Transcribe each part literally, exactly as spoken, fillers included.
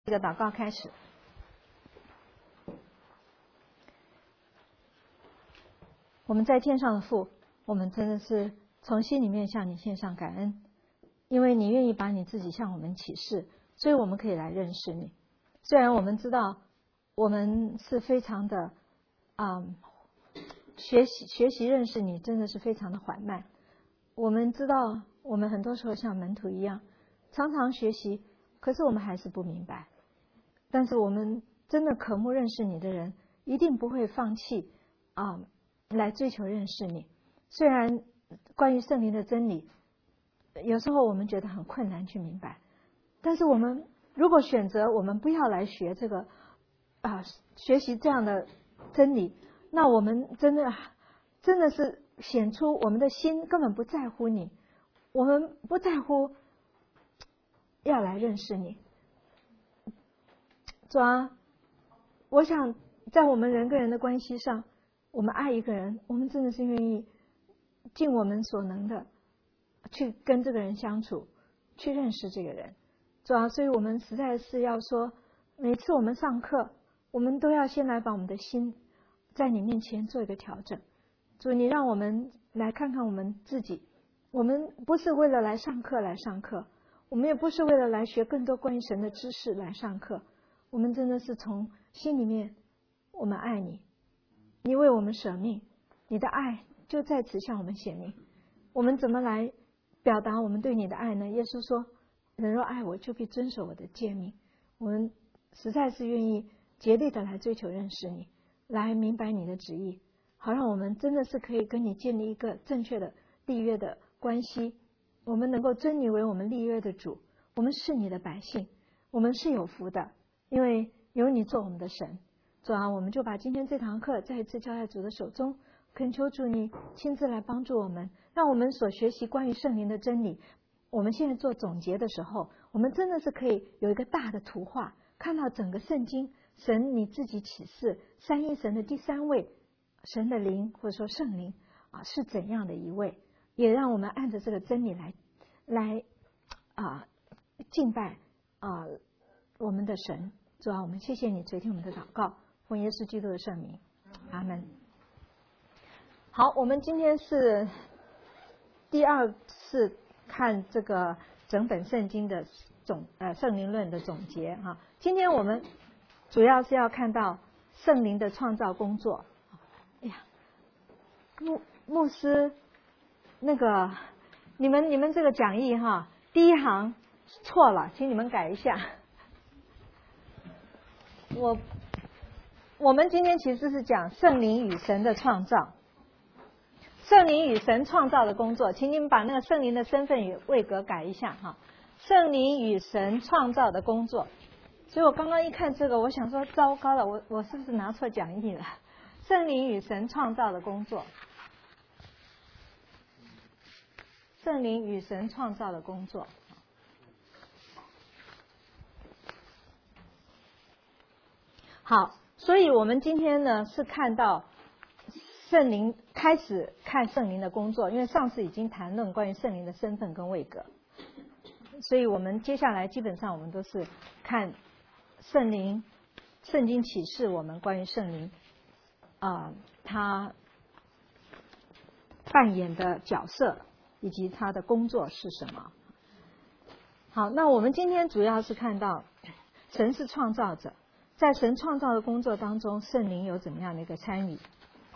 这个祷告开始。我们在天上的父，我们真的是从心里面向你献上感恩，因为你愿意把你自己向我们启示，所以我们可以来认识你。虽然我们知道我们是非常的啊、嗯，学习学习认识你真的是非常的缓慢。我们知道我们很多时候像门徒一样，常常学习，可是我们还是不明白。但是我们真的渴慕认识你的人，一定不会放弃啊、来追求认识你。虽然关于圣灵的真理，有时候我们觉得很困难去明白，但是我们如果选择我们不要来学这个啊、学习这样的真理，那我们真的真的是显出我们的心根本不在乎你，我们不在乎要来认识你。主啊，我想在我们人跟人的关系上，我们爱一个人，我们真的是愿意尽我们所能的去跟这个人相处，去认识这个人。主啊，所以我们实在是要说，每次我们上课，我们都要先来把我们的心在你面前做一个调整。主，你让我们来看看我们自己，我们不是为了来上课来上课，我们也不是为了来学更多关于神的知识来上课，我们真的是从心里面，我们爱你，你为我们舍命，你的爱就在此向我们显明。我们怎么来表达我们对你的爱呢？耶稣说，人若爱我，就必遵守我的诫命。我们实在是愿意竭力的来追求认识你，来明白你的旨意，好让我们真的是可以跟你建立一个正确的立约的关系。我们能够尊你为我们立约的主，我们是你的百姓，我们是有福的，因为有你做我们的神。主啊，我们就把今天这堂课再一次交在主的手中，恳求主你亲自来帮助我们，让我们所学习关于圣灵的真理，我们现在做总结的时候，我们真的是可以有一个大的图画，看到整个圣经，神你自己启示三一神的第三位，神的灵或者说圣灵啊是怎样的一位，也让我们按着这个真理来来啊敬拜啊我们的神。主啊，我们谢谢你垂听我们的祷告，奉耶稣基督的圣名，阿们。好，我们今天是第二次看这个整本圣经的总呃圣灵论的总结哈、啊。今天我们主要是要看到圣灵的创造工作。哎呀，牧牧师，那个你们你们这个讲义哈，第一行错了，请你们改一下。我我们今天其实是讲圣灵与神的创造，圣灵与神创造的工作，请你们把那个圣灵的身份与位格改一下哈。圣灵与神创造的工作，所以我刚刚一看这个，我想说糟糕了，我我是不是拿错讲义了？圣灵与神创造的工作，圣灵与神创造的工作。好，所以我们今天呢是看到圣灵，开始看圣灵的工作，因为上次已经谈论关于圣灵的身份跟位格，所以我们接下来基本上我们都是看圣灵，圣经启示我们关于圣灵啊、呃，他扮演的角色以及他的工作是什么。好，那我们今天主要是看到神是创造者，在神创造的工作当中，圣灵有怎么样的一个参与。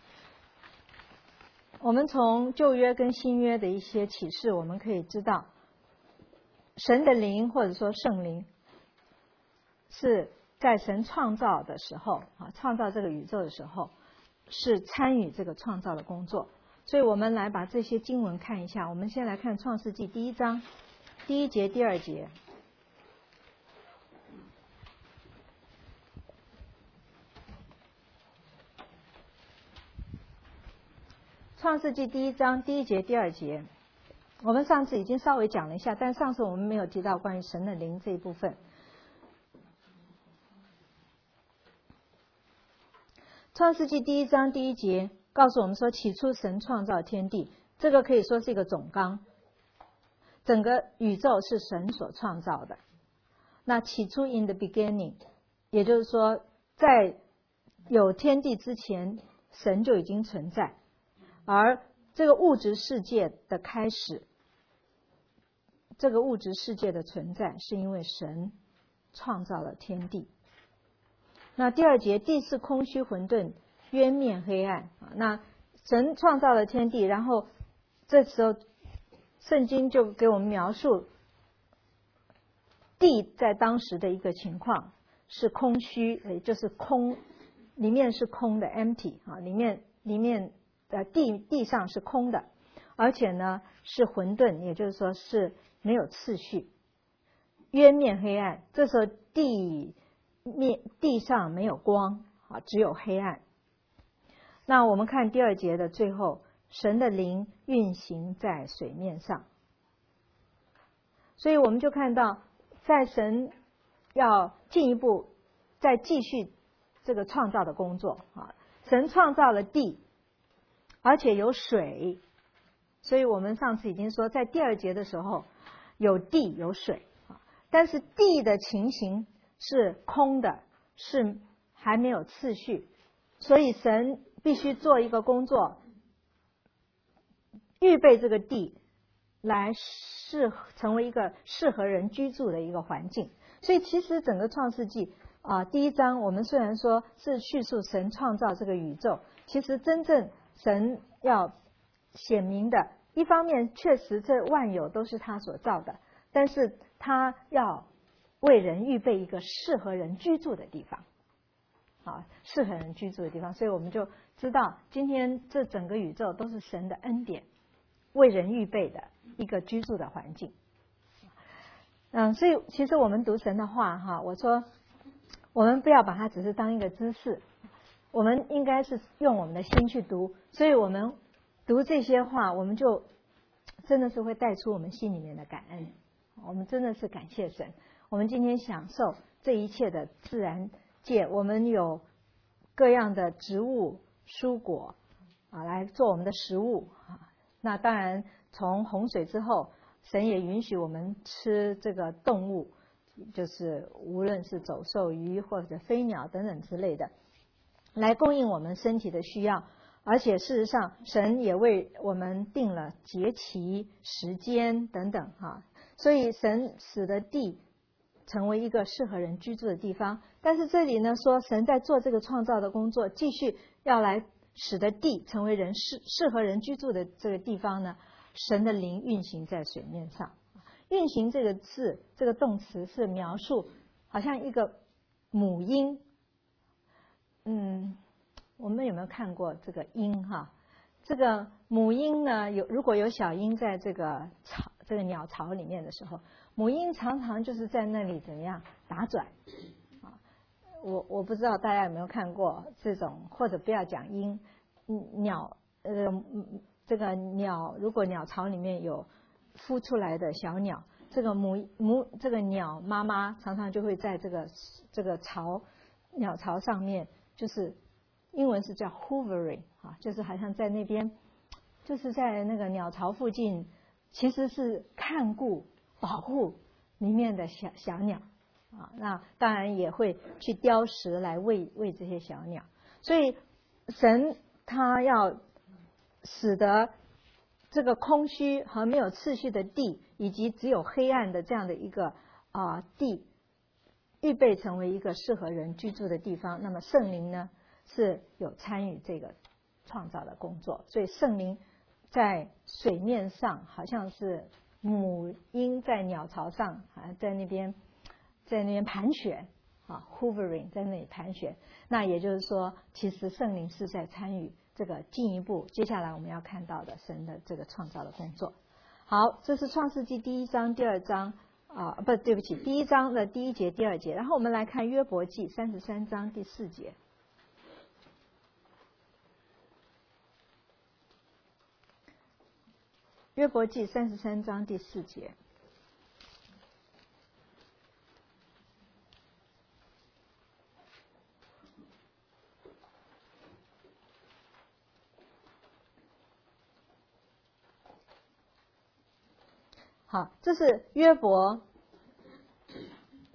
我们从旧约跟新约的一些启示，我们可以知道神的灵或者说圣灵是在神创造的时候啊，创造这个宇宙的时候是参与这个创造的工作。所以我们来把这些经文看一下。我们先来看创世纪第一章第一节第二节。创世纪第一章第一节第二节，我们上次已经稍微讲了一下，但上次我们没有提到关于神的灵这一部分。创世纪第一章第一节告诉我们说，起初神创造天地，这个可以说是一个总纲，整个宇宙是神所创造的。 那起初 in the beginning， 也就是说，在有天地之前，神就已经存在。而这个物质世界的开始，这个物质世界的存在，是因为神创造了天地。那第二节，地是空虚混沌，渊面黑暗。那神创造了天地，然后这时候圣经就给我们描述地在当时的一个情况是空虚，也就是空，里面是空的 empty 啊，里面里面呃地地上是空的，而且呢是混沌，也就是说是没有次序，渊面黑暗。这时候地面地上没有光啊，只有黑暗。那我们看第二节的最后，神的灵运行在水面上。所以我们就看到，在神要进一步再继续这个创造的工作啊，神创造了地，而且有水。所以我们上次已经说，在第二节的时候有地有水啊，但是地的情形是空的，是还没有次序，所以神必须做一个工作，预备这个地来适成为一个适合人居住的一个环境。所以其实整个创世纪啊、呃，第一章我们虽然说是叙述神创造这个宇宙，其实真正神要显明的，一方面确实这万有都是他所造的，但是他要为人预备一个适合人居住的地方，啊，适合人居住的地方。所以我们就知道，今天这整个宇宙都是神的恩典，为人预备的一个居住的环境。嗯，所以其实我们读神的话，哈，我说我们不要把它只是当一个知识，我们应该是用我们的心去读。所以我们读这些话，我们就真的是会带出我们心里面的感恩。我们真的是感谢神，我们今天享受这一切的自然界，我们有各样的植物、蔬果啊来做我们的食物啊。那当然，从洪水之后，神也允许我们吃这个动物，就是无论是走兽、鱼或者飞鸟等等之类的，来供应我们身体的需要。而且事实上，神也为我们定了节期、时间等等哈。所以神使得地成为一个适合人居住的地方。但是这里呢说，神在做这个创造的工作，继续要来使得地成为人适适合人居住的这个地方呢，神的灵运行在水面上。运行这个字，这个动词是描述好像一个母鹰。嗯，我们有没有看过这个鹰哈？这个母鹰呢，有如果有小鹰在这个巢这个鸟巢里面的时候，母鹰常常就是在那里怎么样打转啊？我我不知道大家有没有看过这种，或者不要讲鹰，鸟呃这个鸟，如果鸟巢里面有孵出来的小鸟，这个母母这个鸟妈妈常常就会在这个这个巢鸟巢上面，就是英文是叫 hovering 啊，就是好像在那边，就是在那个鸟巢附近，其实是看顾保护里面的小小鸟啊。那当然也会去叼食来喂喂这些小鸟。所以神他要使得这个空虚和没有次序的地，以及只有黑暗的这样的一个啊、呃、地，预备成为一个适合人居住的地方。那么圣灵呢是有参与这个创造的工作，所以圣灵在水面上好像是母鹰在鸟巢上啊，在那边在那边盘旋啊 ，hovering 在那里盘旋。那也就是说，其实圣灵是在参与这个进一步接下来我们要看到的神的这个创造的工作。好，这是创世纪第一章、第二章啊，不对不起，第一章的第一节、第二节。然后我们来看约伯记三十三章第四节。约伯记三十三章第四节。好，这是约伯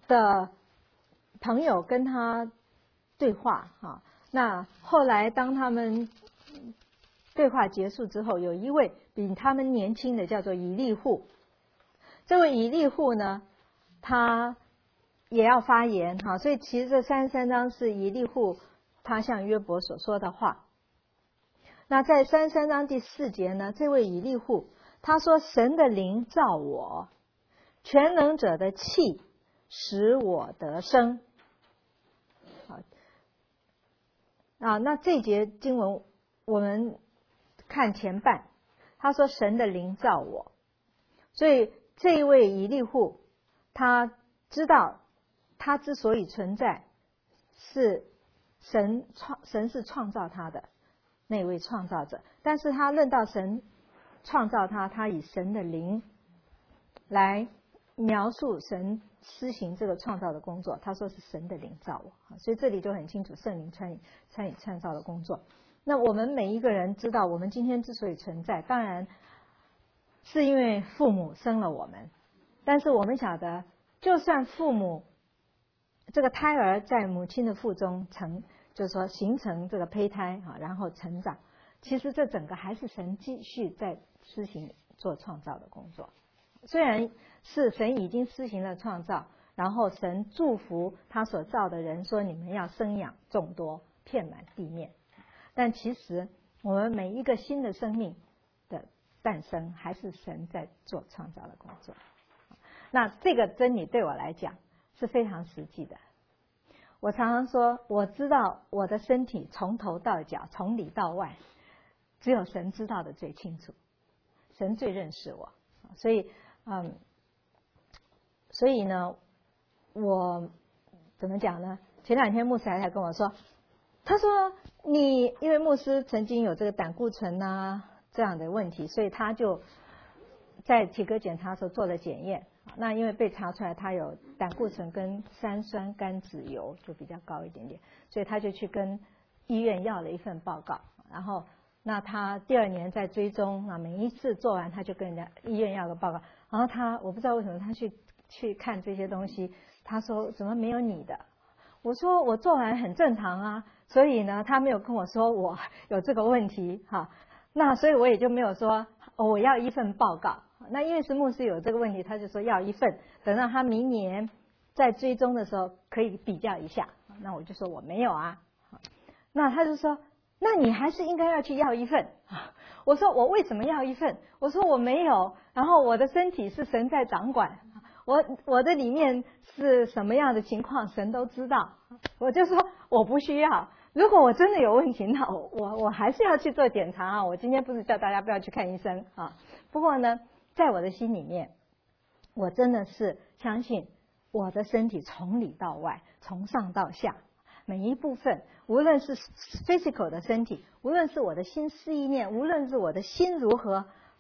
的朋友跟他对话哈。那后来当他们对话结束之后，有一位比他们年轻的叫做以利户。这位以利户呢，他也要发言哈，所以其实这三十三章是以利户他向约伯所说的话。那在三十三章第四节呢，这位以利户他说：“神的灵造我，全能者的气使我得生。”好啊，那这节经文我们看前半，他说：“神的灵造我。”所以这一位以利户他知道他之所以存在是神创神是创造他的那位创造者，但是他论到神创造他，他以神的灵来描述神施行这个创造的工作，他说是神的灵造我，所以这里就很清楚圣灵参与参与创造的工作。那我们每一个人知道我们今天之所以存在，当然是因为父母生了我们，但是我们晓得就算父母这个胎儿在母亲的腹中成，就是说形成这个胚胎啊，然后成长，其实这整个还是神继续在施行做创造的工作。虽然是神已经施行了创造，然后神祝福他所造的人说你们要生养众多，遍满地面，但其实我们每一个新的生命的诞生还是神在做创造的工作。那这个真理对我来讲是非常实际的。我常常说，我知道我的身体从头到脚，从里到外，只有神知道的最清楚，神最认识我。所以，嗯，所以呢，我怎么讲呢？前两天牧师还跟我说，他说你因为牧师曾经有这个胆固醇啊这样的问题，所以他就在体格检查的时候做了检验。那因为被查出来他有胆固醇跟三酸甘脂油就比较高一点点，所以他就去跟医院要了一份报告。然后那他第二年在追踪啊，每一次做完他就跟人家医院要个报告。然后他我不知道为什么他去去看这些东西，他说怎么没有你的？我说我做完很正常啊，所以呢他没有跟我说我有这个问题哈。那所以我也就没有说、哦、我要一份报告。那因为是牧师有这个问题，他就说要一份，等到他明年在追踪的时候可以比较一下。那我就说我没有啊。那他就说那你还是应该要去要一份。我说我为什么要一份？我说我没有，然后我的身体是神在掌管，我我的里面是什么样的情况神都知道。我就说我不需要，如果我真的有问题，那我我我还是要去做检查啊。我今天不是叫大家不要去看医生啊，不过呢在我的心里面，我真的是相信我的身体从里到外，从上到下，每一部分，无论是 physical 的身体，无论是我的心思意念，无论是我的心如何，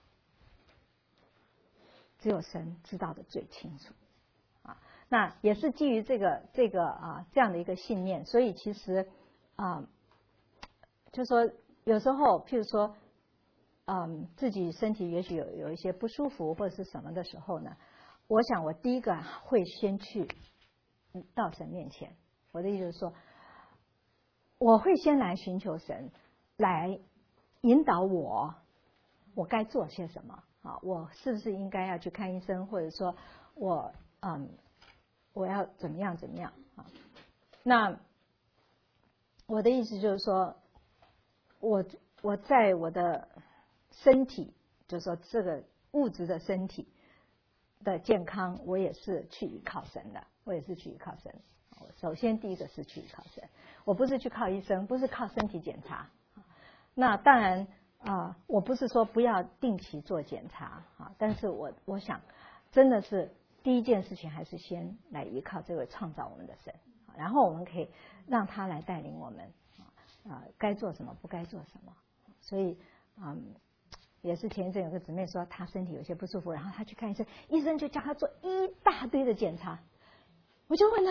只有神知道的最清楚啊。那也是基于这个这个啊这样的一个信念，所以其实啊，就说有时候譬如说嗯，自己身体也许有有一些不舒服或者是什么的时候呢，我想我第一个会先去到神面前。我的意思是说，我会先来寻求神，来引导我，我该做些什么啊？我是不是应该要去看医生，或者说我嗯，我要怎么样怎么样啊？那我的意思就是说，我我在我的身体，就是说这个物质的身体的健康，我也是去依靠神的，我也是去依靠神。首先第一个是去依靠神，我不是去靠医生，不是靠身体检查。那当然啊、呃，我不是说不要定期做检查啊，但是我我想真的是第一件事情还是先来依靠这位创造我们的神，然后我们可以让他来带领我们啊，该做什么不该做什么。所以嗯，也是前一阵有个姊妹说她身体有些不舒服，然后她去看医生，医生就叫她做一大堆的检查。我就问她，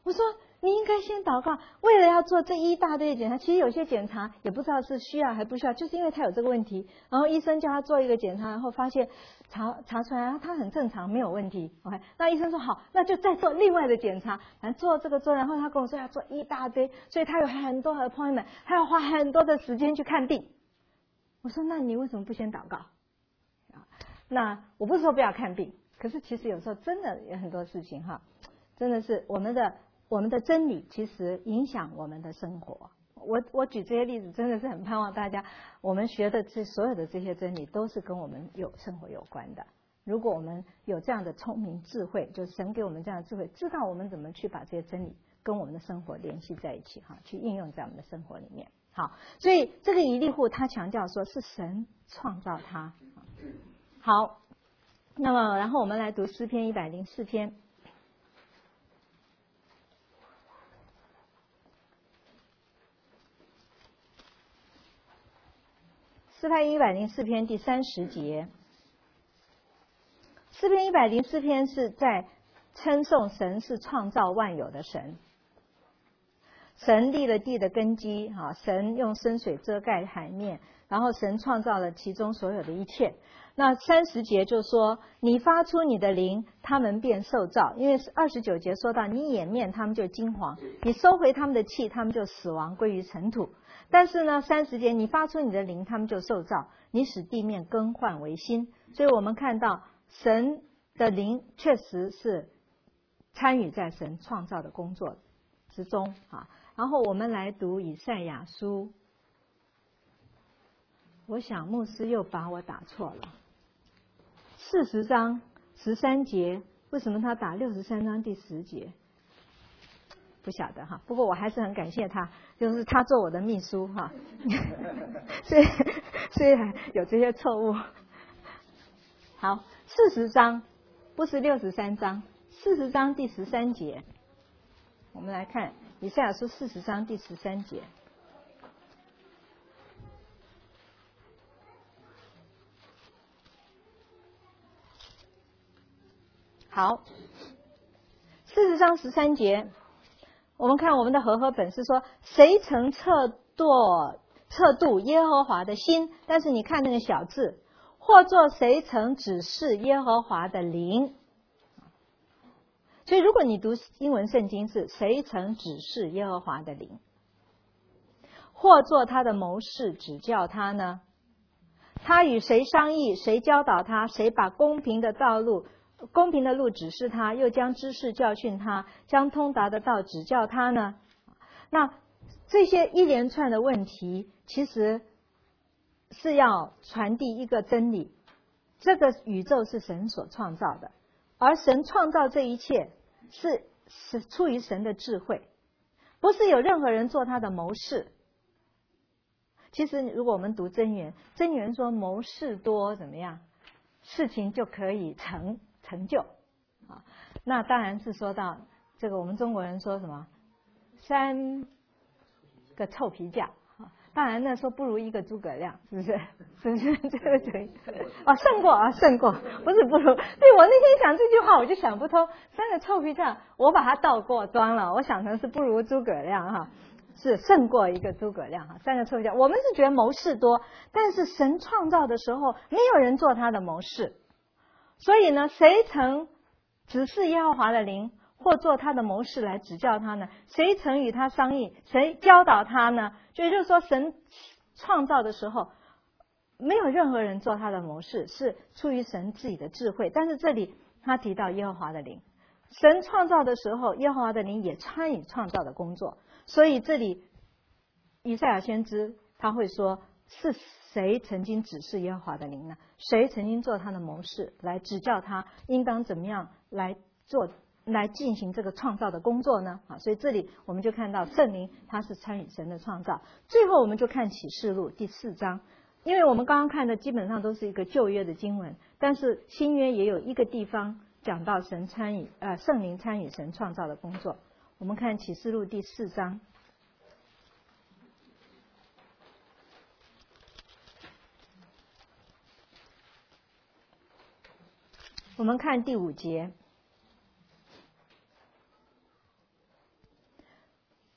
我说你应该先祷告，为了要做这一大堆的检查，其实有些检查也不知道是需要还不需要，就是因为他有这个问题，然后医生叫他做一个检查，然后发现查查出来他很正常，没有问题。OK， 那医生说好，那就再做另外的检查，然后做这个做，然后他跟我说要做一大堆，所以他有很多 appointment， 他要花很多的时间去看病。我说那你为什么不先祷告？那我不是说不要看病，可是其实有时候真的有很多事情哈，真的是我们的我们的真理其实影响我们的生活。我我举这些例子真的是很盼望大家，我们学的这所有的这些真理都是跟我们有生活有关的。如果我们有这样的聪明智慧，就是神给我们这样的智慧，知道我们怎么去把这些真理跟我们的生活联系在一起哈，去应用在我们的生活里面。好，所以这个以利户他强调说是神创造他。好，那么然后我们来读诗篇一百零四篇。诗篇一百零四篇第三十节。诗篇一百零四篇是在称颂神是创造万有的神。神立了地的根基，哈，神用深水遮盖海面，然后神创造了其中所有的一切。那三十节就说，你发出你的灵，他们便受造。因为二十九节说到，你掩面，他们就惊惶；你收回他们的气，他们就死亡，归于尘土。但是呢，三十节，你发出你的灵，他们就受造；你使地面更换为新。所以我们看到神的灵确实是参与在神创造的工作之中啊。然后我们来读以赛亚书，我想牧师又把我打错了。四十章十三节，为什么他打六十三章第十节？不晓得哈。不过我还是很感谢他，就是他做我的秘书哈，所以所以有这些错误。好，四十章不是六十三章，四十章第十三节，我们来看以赛亚书四十章第十三节。好，四十章十三节，我们看我们的和合本是说，谁曾测度测度耶和华的心？但是你看那个小字，或作谁曾指示耶和华的灵？所以如果你读英文圣经是谁曾指示耶和华的灵，或作他的谋士指教他呢？他与谁商议，谁教导他，谁把公平的道路公平的路指示他，又将知识教训他，将通达的道指教他呢？那这些一连串的问题，其实是要传递一个真理：这个宇宙是神所创造的，而神创造这一切是是出于神的智慧，不是有任何人做他的谋士。其实如果我们读箴言，箴言说谋士多怎么样，事情就可以成成就啊。那当然是说到这个，我们中国人说什么三个臭皮匠啊，当然那说不如一个诸葛亮，是不是？是不是这个成语？哦，胜过啊，胜过，不是不如。对，我那天想这句话，我就想不通，三个臭皮匠，我把它倒过端了，我想成是不如诸葛亮哈。是胜过一个诸葛亮哈，三个臭皮匠。我们是觉得谋士多，但是神创造的时候，没有人做他的谋士。所以呢，谁曾指示耶和华的灵，或做他的谋士来指教他呢？谁曾与他商议，谁教导他呢？就也就是说，神创造的时候，没有任何人做他的谋士，是出于神自己的智慧。但是这里他提到耶和华的灵，神创造的时候，耶和华的灵也参与创造的工作。所以这里以赛亚先知他会说，是谁曾经指示耶和华的灵呢？谁曾经做他的谋士来指教他应当怎么样来做来进行这个创造的工作呢？啊，所以这里我们就看到圣灵他是参与神的创造。最后我们就看启示录第四章，因为我们刚刚看的基本上都是一个旧约的经文，但是新约也有一个地方讲到神参与呃圣灵参与神创造的工作。我们看启示录第四章，我们看第五节。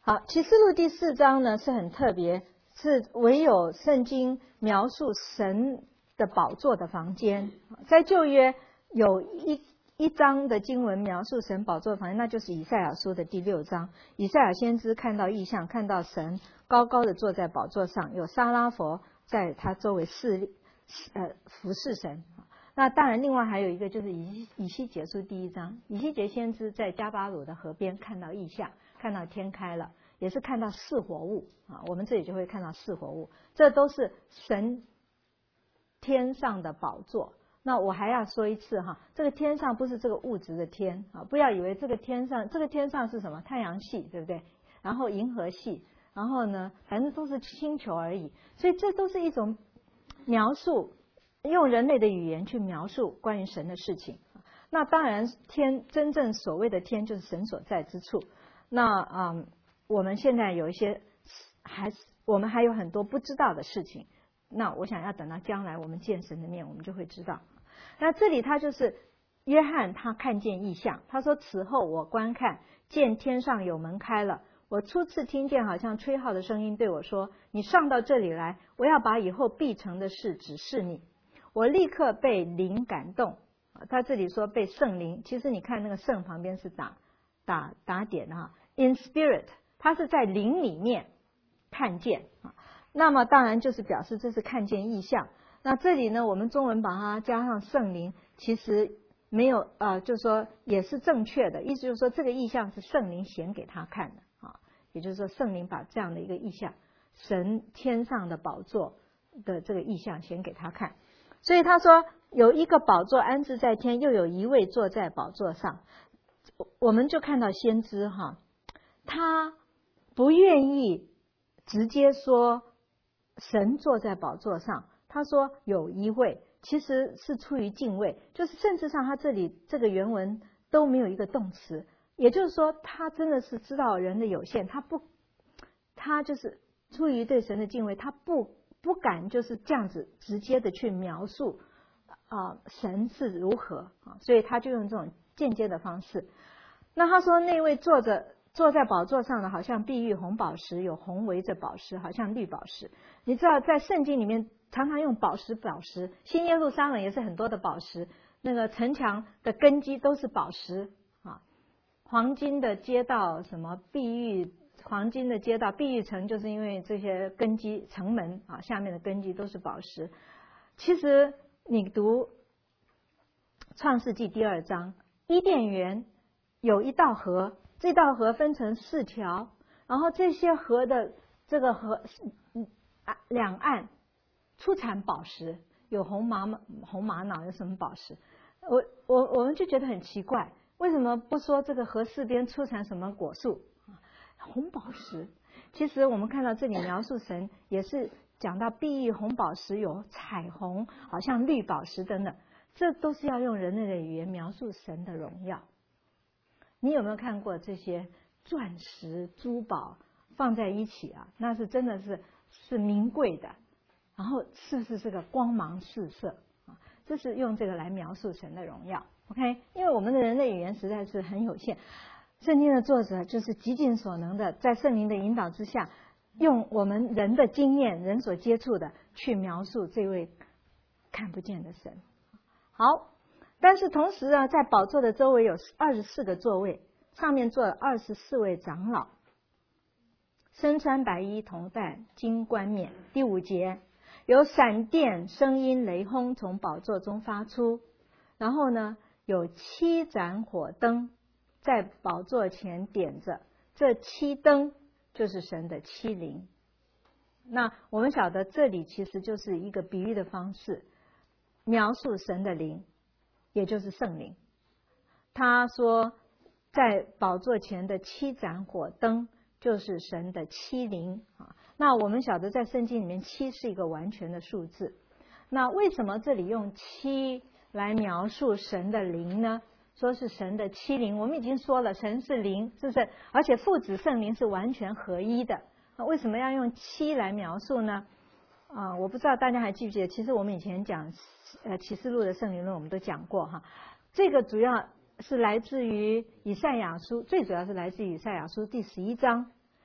好，启示录第四章呢是很特别，是唯有圣经描述神的宝座的房间。在旧约有一一章的经文描述神宝座的房间，那就是以赛亚书的第六章。以赛亚先知看到异象，看到神高高的坐在宝座上，有撒拉佛在他周围侍呃服侍神。那当然另外还有一个就是以以西结书第一章，以西结先知在加巴鲁的河边看到异象，看到天开了，也是看到四活物啊，我们这里就会看到四活物，这都是神天上的宝座。那我还要说一次哈，这个天上不是这个物质的天啊，不要以为这个天上这个天上是什么太阳系，对不对？然后银河系，然后呢，反正都是星球而已，所以这都是一种描述，用人类的语言去描述关于神的事情。那当然天真正所谓的天就是神所在之处。那嗯，我们现在有一些还我们还有很多不知道的事情，那我想要等到将来我们见神的面，我们就会知道。那这里他就是约翰，他看见异象，他说此后我观看，见天上有门开了，我初次听见好像吹号的声音对我说，你上到这里来，我要把以后必成的事指示你。我立刻被灵感动，他这里说被圣灵，其实你看那个圣旁边是打打打点啊 ，in spirit， 他是在灵里面看见啊。那么当然就是表示这是看见异象。那这里呢，我们中文把它加上圣灵，其实没有呃，就是说也是正确的，意思就是说这个异象是圣灵显给他看的啊，也就是说圣灵把这样的一个异象，神天上的宝座的这个异象显给他看。所以他说有一个宝座安置在天，又有一位坐在宝座上。我们就看到先知哈，他不愿意直接说神坐在宝座上，他说有一位，其实是出于敬畏，就是甚至上他这里这个原文都没有一个动词，也就是说他真的是知道人的有限，他不他就是出于对神的敬畏，他不不敢就是这样子直接的去描述啊、呃、神是如何啊，所以他就用这种间接的方式。那他说那位坐着坐在宝座上的好像碧玉红宝石，有红围着宝石，好像绿宝石。你知道在圣经里面常常用宝石宝石，新耶路撒冷也是很多的宝石，那个城墙的根基都是宝石啊，黄金的街道，什么碧玉黄金的街道，碧玉城就是因为这些根基城门啊，下面的根基都是宝石。其实你读创世纪第二章，伊甸园有一道河，这道河分成四条，然后这些河的这个河两岸出产宝石，有红玛红玛瑙，有什么宝石？我我我们就觉得很奇怪，为什么不说这个河四边出产什么果树？红宝石。其实我们看到这里描述神，也是讲到碧玉红宝石，有彩虹，好像绿宝石等等，这都是要用人类的语言描述神的荣耀。你有没有看过这些钻石珠宝放在一起啊？那是真的是是名贵的，然后是不是这个光芒四射啊？这是用这个来描述神的荣耀。OK， 因为我们的人类语言实在是很有限，圣经的作者就是极尽所能的，在圣灵的引导之下，用我们人的经验、人所接触的去描述这位看不见的神。好。但是同时啊，在宝座的周围有二十四个座位，上面坐了二十四位长老，身穿白衣，头戴金冠冕。第五节，有闪电、声音、雷轰从宝座中发出，然后呢，有七盏火灯在宝座前点着，这七灯就是神的七灵。那我们晓得这里其实就是一个比喻的方式，描述神的灵，也就是圣灵。他说在宝座前的七盏火灯就是神的七灵啊。那我们晓得在圣经里面七是一个完全的数字，那为什么这里用七来描述神的灵呢？说是神的七灵，我们已经说了神是灵，是不是？而且父子圣灵是完全合一的，那为什么要用七来描述呢？啊、呃，我不知道大家还记不记得，其实我们以前讲呃启示录的圣灵论我们都讲过哈，这个主要是来自于以赛亚书，最主要是来自于以赛亚书第十一章。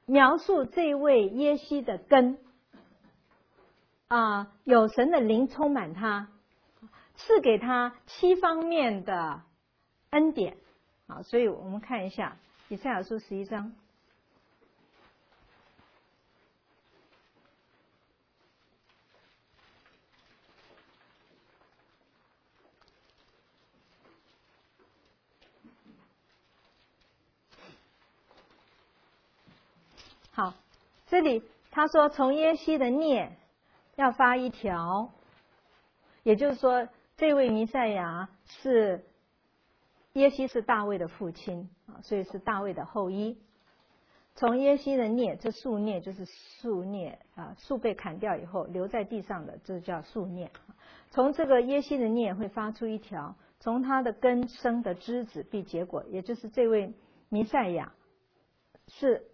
描述这位耶西的根啊、呃，有神的灵充满他，赐给他七方面的恩典啊。所以我们看一下以赛亚书十一章。好，这里他说从耶西的孽要发一条，也就是说这位弥赛亚是耶西是大卫的父亲啊，所以是大卫的后裔。从耶西的孽，这树孽就是树孽啊，树被砍掉以后留在地上的，这叫树孽。从这个耶西的孽会发出一条，从他的根生的枝子必结果，也就是这位弥赛亚是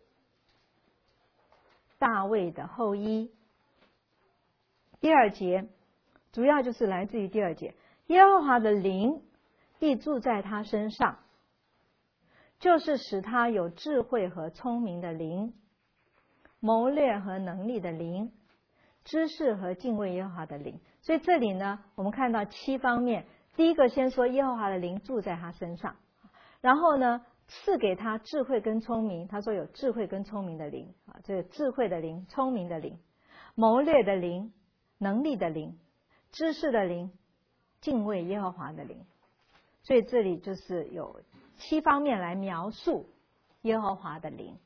大卫的后裔。第二节主要就是来自于第二节，耶和华的灵必住在他身上，就是使他有智慧和聪明的灵，谋略和能力的灵，知识和敬畏耶和华的灵。所以这里呢，我们看到七方面。第一个先说耶和华的灵住在他身上，然后呢赐给他智慧跟聪明，他说有智慧跟聪明的灵啊，这个智慧的灵、聪明的灵、谋略的灵、能力的灵、知识的灵、敬畏耶和华的灵。所以这里就是有七方面来描述耶和华的灵。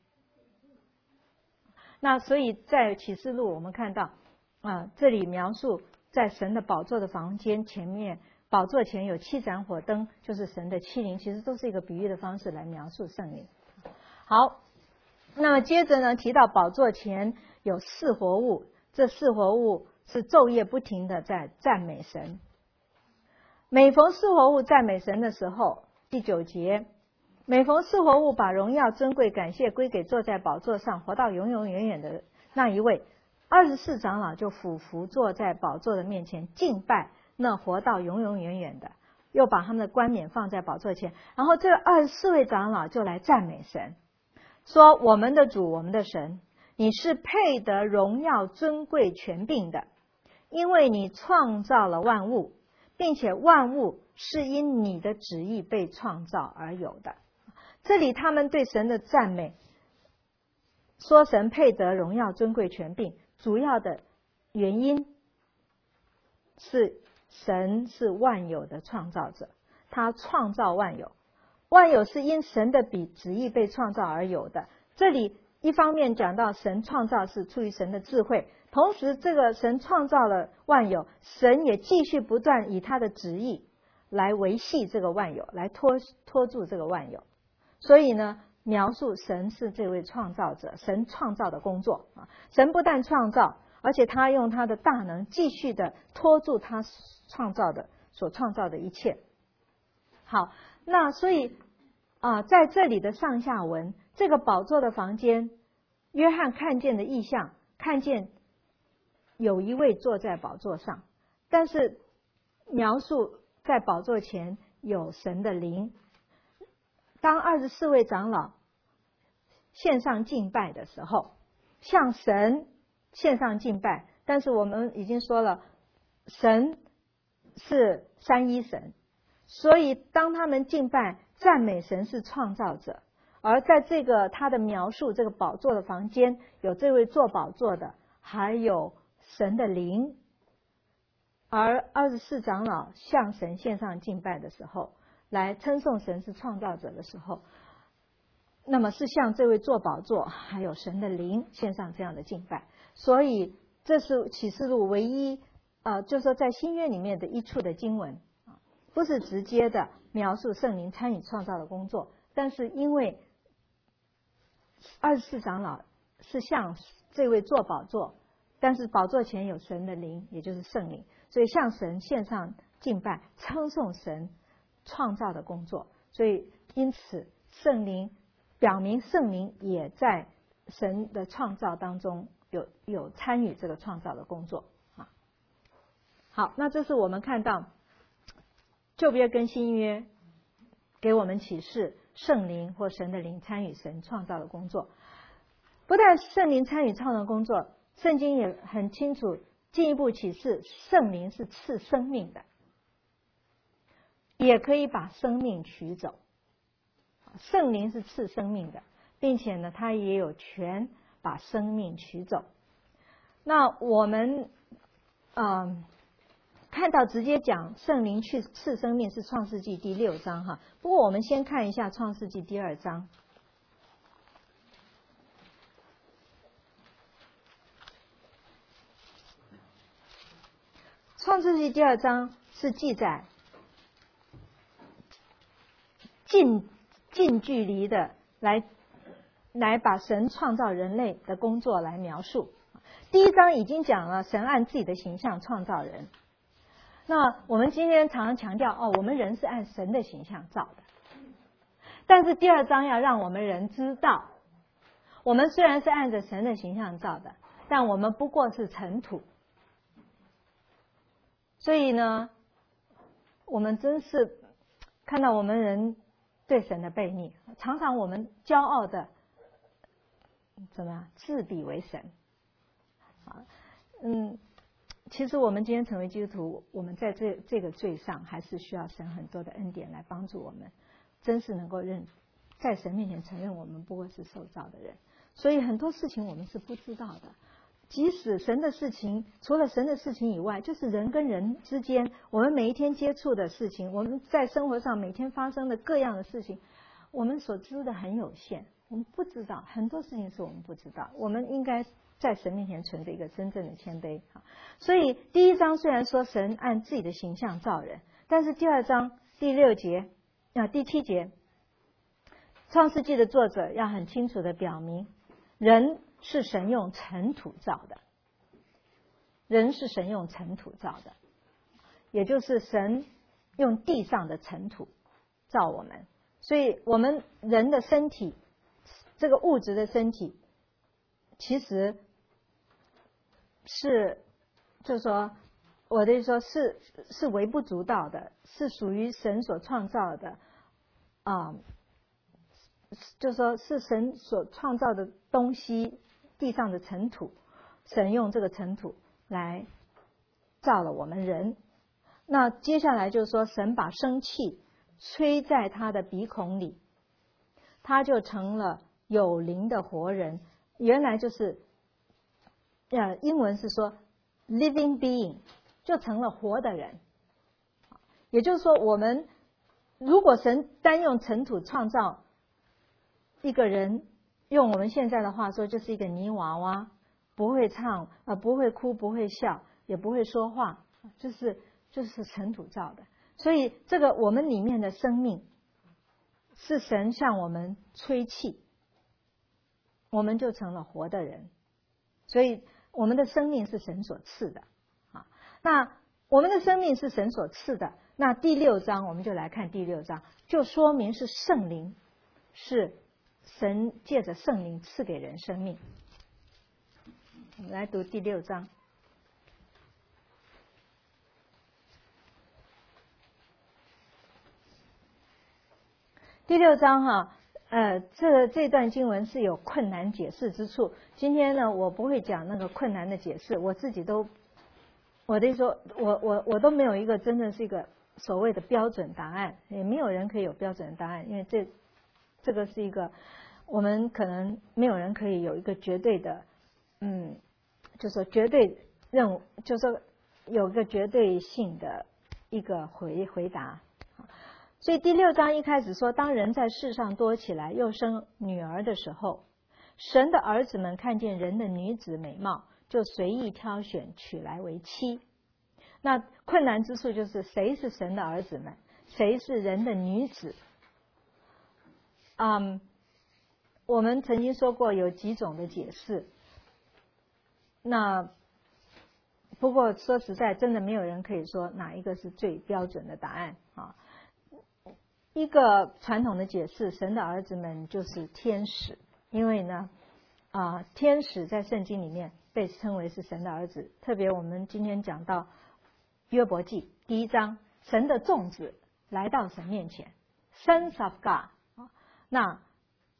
那所以在启示录我们看到啊、呃，这里描述在神的宝座的房间前面，宝座前有七盏火灯，就是神的七灵，其实都是一个比喻的方式来描述圣灵。好，那么接着呢，提到宝座前有四活物，这四活物是昼夜不停的在赞美神。每逢四活物赞美神的时候，第九节，每逢四活物把荣耀、尊贵、感谢归给坐在宝座上活到永永远远的那一位，二十四长老就俯伏坐在宝座的面前敬拜那活到永永远远的，又把他们的冠冕放在宝座前，然后这二十四位长老就来赞美神，说我们的主，我们的神，你是配得荣耀、尊贵、权柄的，因为你创造了万物，并且万物是因你的旨意被创造而有的。这里他们对神的赞美，说神配得荣耀、尊贵、权柄，主要的原因是神是万有的创造者，他创造万有，万有是因神的比旨意被创造而有的。这里一方面讲到神创造是出于神的智慧，同时这个神创造了万有，神也继续不断以他的旨意来维系这个万有，来拖拖住这个万有。所以呢，描述神是这位创造者，神创造的工作啊，神不但创造，而且他用他的大能继续的拖住他创造的所创造的一切。好，那所以啊，在这里的上下文，这个宝座的房间，约翰看见的异象，看见有一位坐在宝座上，但是描述在宝座前有神的灵。当二十四位长老献上敬拜的时候，向神献上敬拜，但是我们已经说了，神是三一神，所以当他们敬拜赞美神是创造者，而在这个他的描述这个宝座的房间有这位坐宝座的，还有神的灵。而二十四长老向神献上敬拜的时候，来称颂神是创造者的时候，那么是向这位坐宝座还有神的灵献上这样的敬拜。所以这是启示录唯一呃，就是说在新约里面的一处的经文，不是直接的描述圣灵参与创造的工作，但是因为二十四长老是向这位坐宝座，但是宝座前有神的灵，也就是圣灵，所以向神献上敬拜，称颂神创造的工作。所以因此圣灵表明圣灵也在神的创造当中有有参与这个创造的工作啊。好，那这是我们看到旧约跟新约给我们启示圣灵或神的灵参与神创造的工作。 不但圣灵参与创造工作，圣经也很清楚进一步启示圣灵是赐生命的，也可以把生命取走。圣灵是赐生命的，并且呢，他也有权把生命取走。那我们嗯看到直接讲圣灵去赐生命是创世纪第六章哈，不过我们先看一下创世纪第二章。创世纪第二章是记载近近距离的来来把神创造人类的工作来描述。第一章已经讲了神按自己的形象创造人。那我们今天常常强调哦，我们人是按神的形象造的。但是第二章要让我们人知道，我们虽然是按着神的形象造的，但我们不过是尘土。所以呢，我们真是看到我们人对神的悖逆，常常我们骄傲的怎么样自比为神啊？嗯，其实我们今天成为基督徒，我们在这这个罪上还是需要神很多的恩典来帮助我们，真是能够认在神面前承认我们不过是受造的人。所以很多事情我们是不知道的，即使神的事情，除了神的事情以外，就是人跟人之间，我们每一天接触的事情，我们在生活上每天发生的各样的事情，我们所知的很有限，我们不知道很多事情是我们不知道。我们应该在神面前存着一个真正的谦卑。所以第一章虽然说神按自己的形象造人，但是第二章第六节啊第七节，创世纪的作者要很清楚的表明，人是神用尘土造的，人是神用尘土造的，也就是神用地上的尘土造我们。所以我们人的身体，这个物质的身体，其实是就是说我的意思说是是微不足道的，是属于神所创造的啊、呃，就是说是神所创造的东西，地上的尘土，神用这个尘土来造了我们人。那接下来就是说，神把生气吹在他的鼻孔里，他就成了有灵的活人。原来就是呃，英文是说 living being， 就成了活的人。也就是说，我们如果神单用尘土创造一个人，用我们现在的话说，就是一个泥娃娃，不会唱，呃，不会哭，不会笑，也不会说话，就是就是尘土造的。所以这个我们里面的生命是神向我们吹气，我们就成了活的人。所以我们的生命是神所赐的啊。那我们的生命是神所赐的，那第六章我们就来看第六章，就说明是圣灵，是神借着圣灵赐给人生命。我们来读第六章。第六章哈，呃，这这段经文是有困难解释之处。今天呢，我不会讲那个困难的解释，我自己都，我得说，我我我都没有一个真正是一个所谓的标准答案，也没有人可以有标准的答案，因为这这个是一个我们可能没有人可以有一个绝对的，嗯，就说绝对任务，就说有个绝对性的一个回回答。所以第六章一开始说，当人在世上多起来，又生女儿的时候，神的儿子们看见人的女子美貌，就随意挑选，娶来为妻。那困难之处就是谁是神的儿子们，谁是人的女子？嗯，我们曾经说过有几种的解释。那不过说实在，真的没有人可以说哪一个是最标准的答案啊。一个传统的解释，神的儿子们就是天使，因为呢，啊、呃，天使在圣经里面被称为是神的儿子。特别我们今天讲到约伯记第一章，神的众子来到神面前 ，Sons of God， 那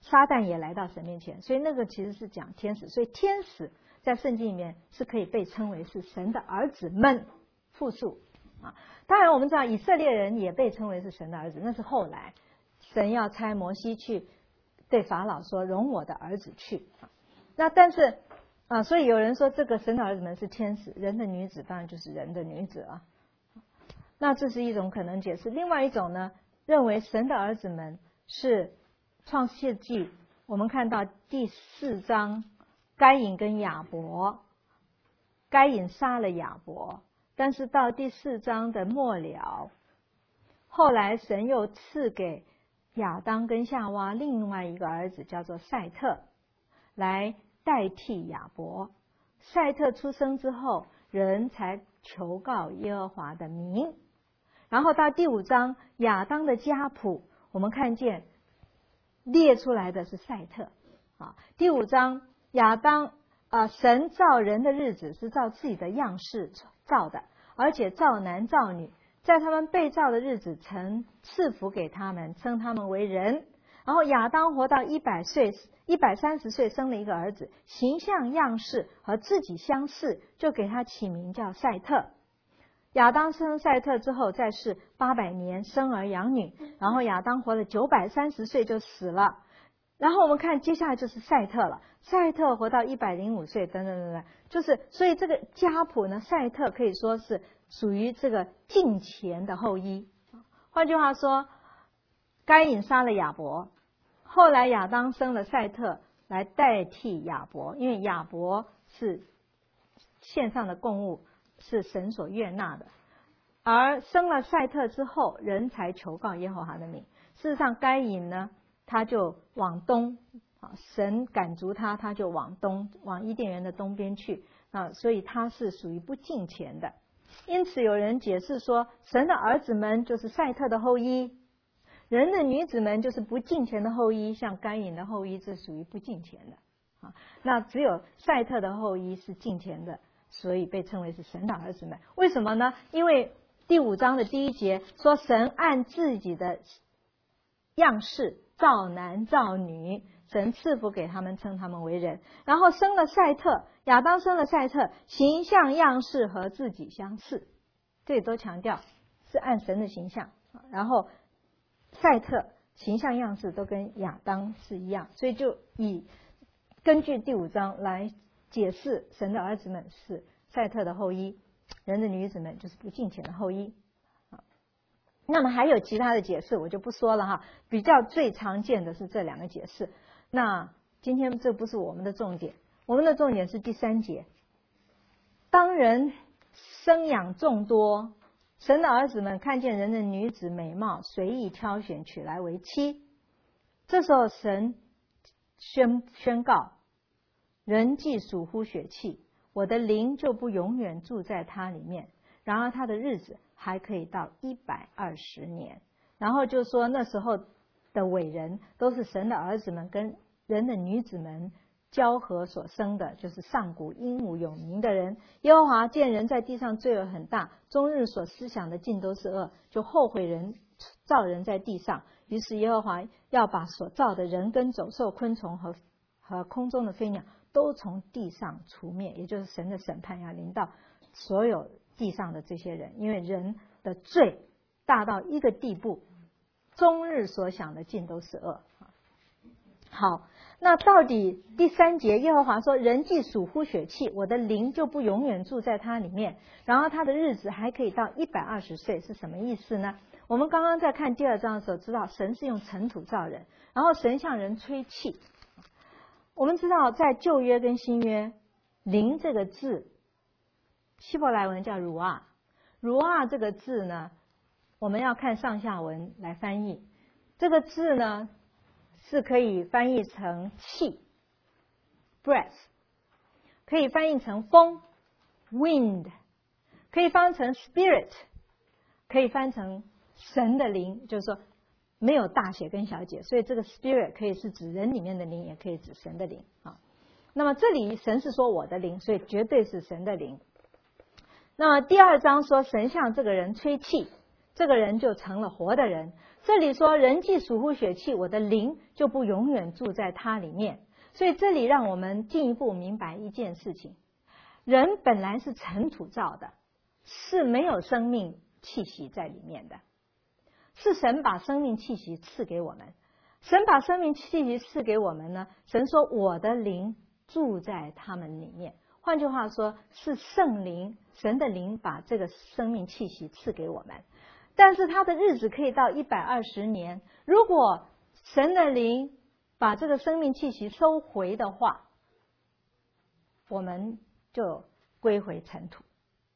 撒旦也来到神面前，所以那个其实是讲天使，所以天使在圣经里面是可以被称为是神的儿子们，复数啊。当然我们知道以色列人也被称为是神的儿子，那是后来神要差摩西去对法老说容我的儿子去。那但是啊，所以有人说这个神的儿子们是天使，人的女子当然就是人的女子啊。那这是一种可能解释。另外一种呢，认为神的儿子们是创世纪我们看到第四章该隐跟亚伯，该隐杀了亚伯，但是到第四章的末了，后来神又赐给亚当跟夏娃另外一个儿子叫做赛特来代替亚伯。赛特出生之后，人才求告耶和华的名。然后到第五章亚当的家谱，我们看见列出来的是赛特啊。第五章亚当啊，神造人的日子是照自己的样式造的，而且造男造女，在他们被造的日子曾赐福给他们，称他们为人。然后亚当活到一百岁，一百三十岁，生了一个儿子，形象样式和自己相似，就给他起名叫赛特。亚当生赛特之后，在世八百年，生儿养女。然后亚当活了九百三十岁就死了。然后我们看接下来就是赛特了，赛特活到一百零五岁，等等等等，就是所以这个家谱呢，赛特可以说是属于这个近前的后裔。换句话说，该隐杀了亚伯，后来亚当生了赛特来代替亚伯，因为亚伯是献上的供物，是神所悦纳的。而生了赛特之后，人才求告耶和华的名。事实上该隐呢，他就往东，神赶逐他，他就往东，往伊甸园的东边去啊，所以他是属于不敬虔的。因此有人解释说，神的儿子们就是赛特的后裔，人的女子们就是不敬虔的后裔，像该隐的后裔这属于不敬虔的啊。那只有赛特的后裔是敬虔的，所以被称为是神的儿子们。为什么呢？因为第五章的第一节说，神按自己的样式造男造女，神赐福给他们，称他们为人。然后生了赛特，亚当生了赛特，形象样式和自己相似，这里都强调是按神的形象。然后赛特形象样式都跟亚当是一样，所以就以根据第五章来解释神的儿子们是赛特的后裔，人的女子们就是不敬虔的后裔。那么还有其他的解释我就不说了哈，比较最常见的是这两个解释。那今天这不是我们的重点，我们的重点是第三节。当人生养众多，神的儿子们看见人的女子美貌，随意挑选娶来为妻。这时候神宣宣告，人既属乎血气，我的灵就不永远住在他里面，然而他的日子还可以到一百二十年。然后就说那时候的伟人都是神的儿子们跟人的女子们交合所生的，就是上古英武有名的人。耶和华见人在地上罪恶很大，终日所思想的尽都是恶，就后悔人造人在地上。于是耶和华要把所造的人跟走兽昆虫和和空中的飞鸟都从地上除灭，也就是神的审判要临到所有地上的这些人，因为人的罪大到一个地步，终日所想的尽都是恶。好，那到底第三节耶和华说，人既属乎血气，我的灵就不永远住在他里面，然后他的日子还可以到一百二十岁，是什么意思呢？我们刚刚在看第二章的时候知道，神是用尘土造人，然后神向人吹气。我们知道在旧约跟新约，灵这个字希伯来文叫如啊，如啊这个字呢，我们要看上下文来翻译。这个字呢是可以翻译成气 breath， 可以翻译成风 wind， 可以翻成 spirit， 可以翻成神的灵，就是说没有大写跟小写，所以这个 spirit 可以是指人里面的灵，也可以指神的灵啊。那么这里神是说我的灵，所以绝对是神的灵。那么第二章说神向这个人吹气， 这个人就成了活的人。这里说人既属乎血气，我的灵就不永远住在他里面。所以这里让我们进一步明白一件事情，人本来是尘土造的，是没有生命气息在里面的，是神把生命气息赐给我们。神把生命气息赐给我们呢，神说我的灵住在他们里面。换句话说，是圣灵，神的灵把这个生命气息赐给我们。但是他的日子可以到一百二十年，如果神的灵把这个生命气息收回的话，我们就归回尘土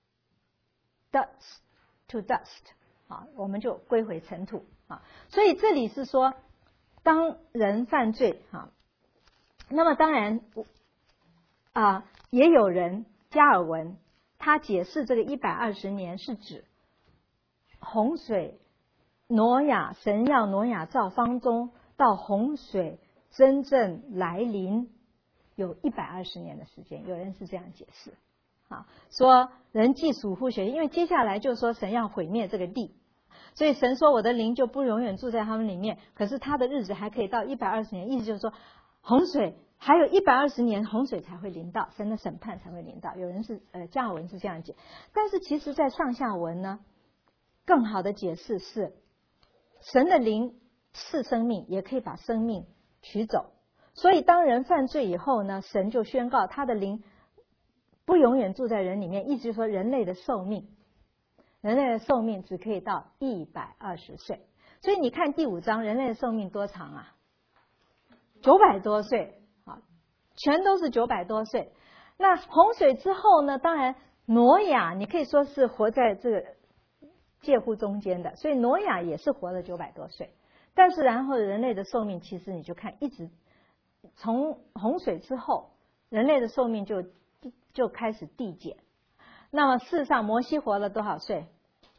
，dust to dust 啊，我们就归回尘土啊。所以这里是说，当人犯罪啊，那么当然啊，也有人加尔文他解释这个一百二十年是指洪水，挪亚神要挪亚造方舟，到洪水真正来临有一百二十年的时间，有人是这样解释啊，说人既属乎血，因为接下来就说神要毁灭这个地，所以神说我的灵就不永远住在他们里面，可是他的日子还可以到一百二十年，意思就是说洪水还有一百二十年洪水才会临到，神的审判才会临到。有人是呃加尔文是这样解，但是其实在上下文呢，更好的解释是神的灵赐生命，也可以把生命取走。所以当人犯罪以后呢，神就宣告他的灵不永远住在人里面，意思就是说人类的寿命，人类的寿命只可以到一百二十岁。所以你看第五章，人类的寿命多长啊？九百多岁啊，全都是九百多岁。那洪水之后呢，当然挪亚你可以说是活在这个介乎中间的，所以挪亚也是活了九百多岁。但是然后人类的寿命其实你就看一直从洪水之后，人类的寿命就就开始递减。那么事实上摩西活了多少岁？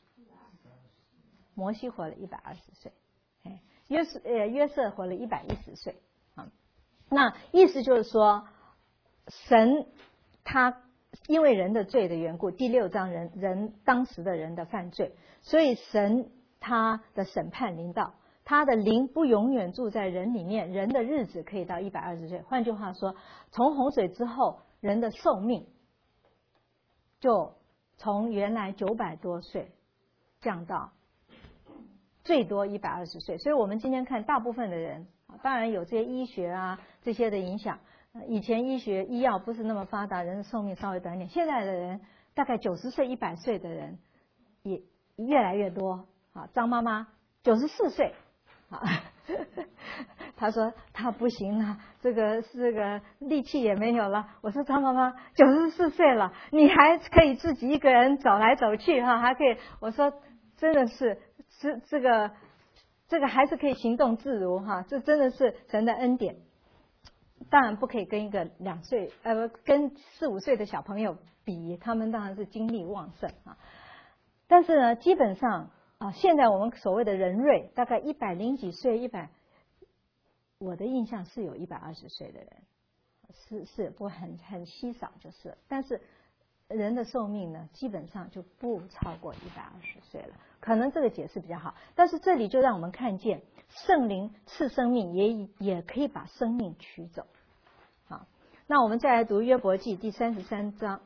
摩西活了一百二十岁，约瑟呃约瑟活了一百一十岁啊。那意思就是说，神他因为人的罪的缘故，第六章人人当时的人的犯罪，所以神他的审判临到，他的灵不永远住在人里面，人的日子可以到一百二十岁。换句话说，从洪水之后，人的寿命就从原来九百多岁降到最多一百二十岁。所以我们今天看大部分的人，当然有这些医学啊这些的影响，以前医学医药不是那么发达，人的寿命稍微短一点，现在的人大概九十岁一百岁的人也越来越多啊。张妈妈九十四岁啊，他说他不行了，这个这个力气也没有了。我说张妈妈九十四岁了，你还可以自己一个人走来走去哈，还可以。我说真的是这这个这个还是可以行动自如哈，这真的是神的恩典。当然不可以跟一个两岁呃跟四五岁的小朋友比，他们当然是精力旺盛啊。但是呢，基本上啊，现在我们所谓的人瑞，大概一百零几岁，一百，我的印象是有一百二十岁的人，是是不很很稀少就是。但是人的寿命呢，基本上就不超过一百二十岁了。可能这个解释比较好，但是这里就让我们看见圣灵赐生命也也可以把生命取走。好，那我们再来读约伯记第三十三章。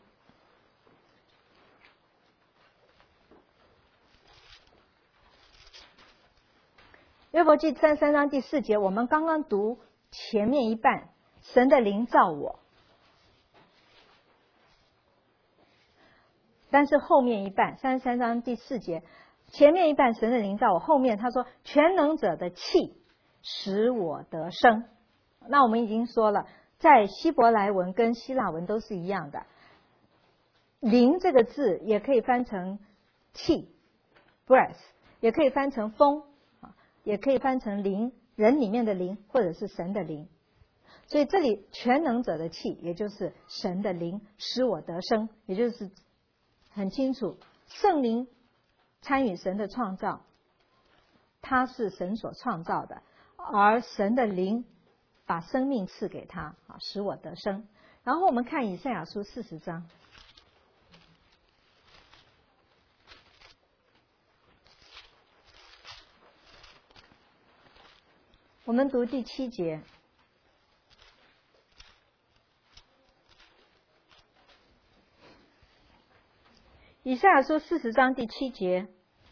约伯记三十三章第四节，我们刚刚读前面一半，神的灵造我，但是后面一半三十三章第四节，前面一半神的灵造我，后面他说全能者的气使我得生。那我们已经说了，在希伯来文跟希腊文都是一样的，灵这个字也可以翻成气 breath， 也可以翻成风，也可以翻成灵，人里面的灵，或者是神的灵。所以这里全能者的气，也就是神的灵使我得生，也就是很清楚圣灵参与神的创造，他是神所创造的，而神的灵把生命赐给他，使我得生。然后我们看以赛亚书四十章。 我们读第七节。以赛亚书四十章第七节，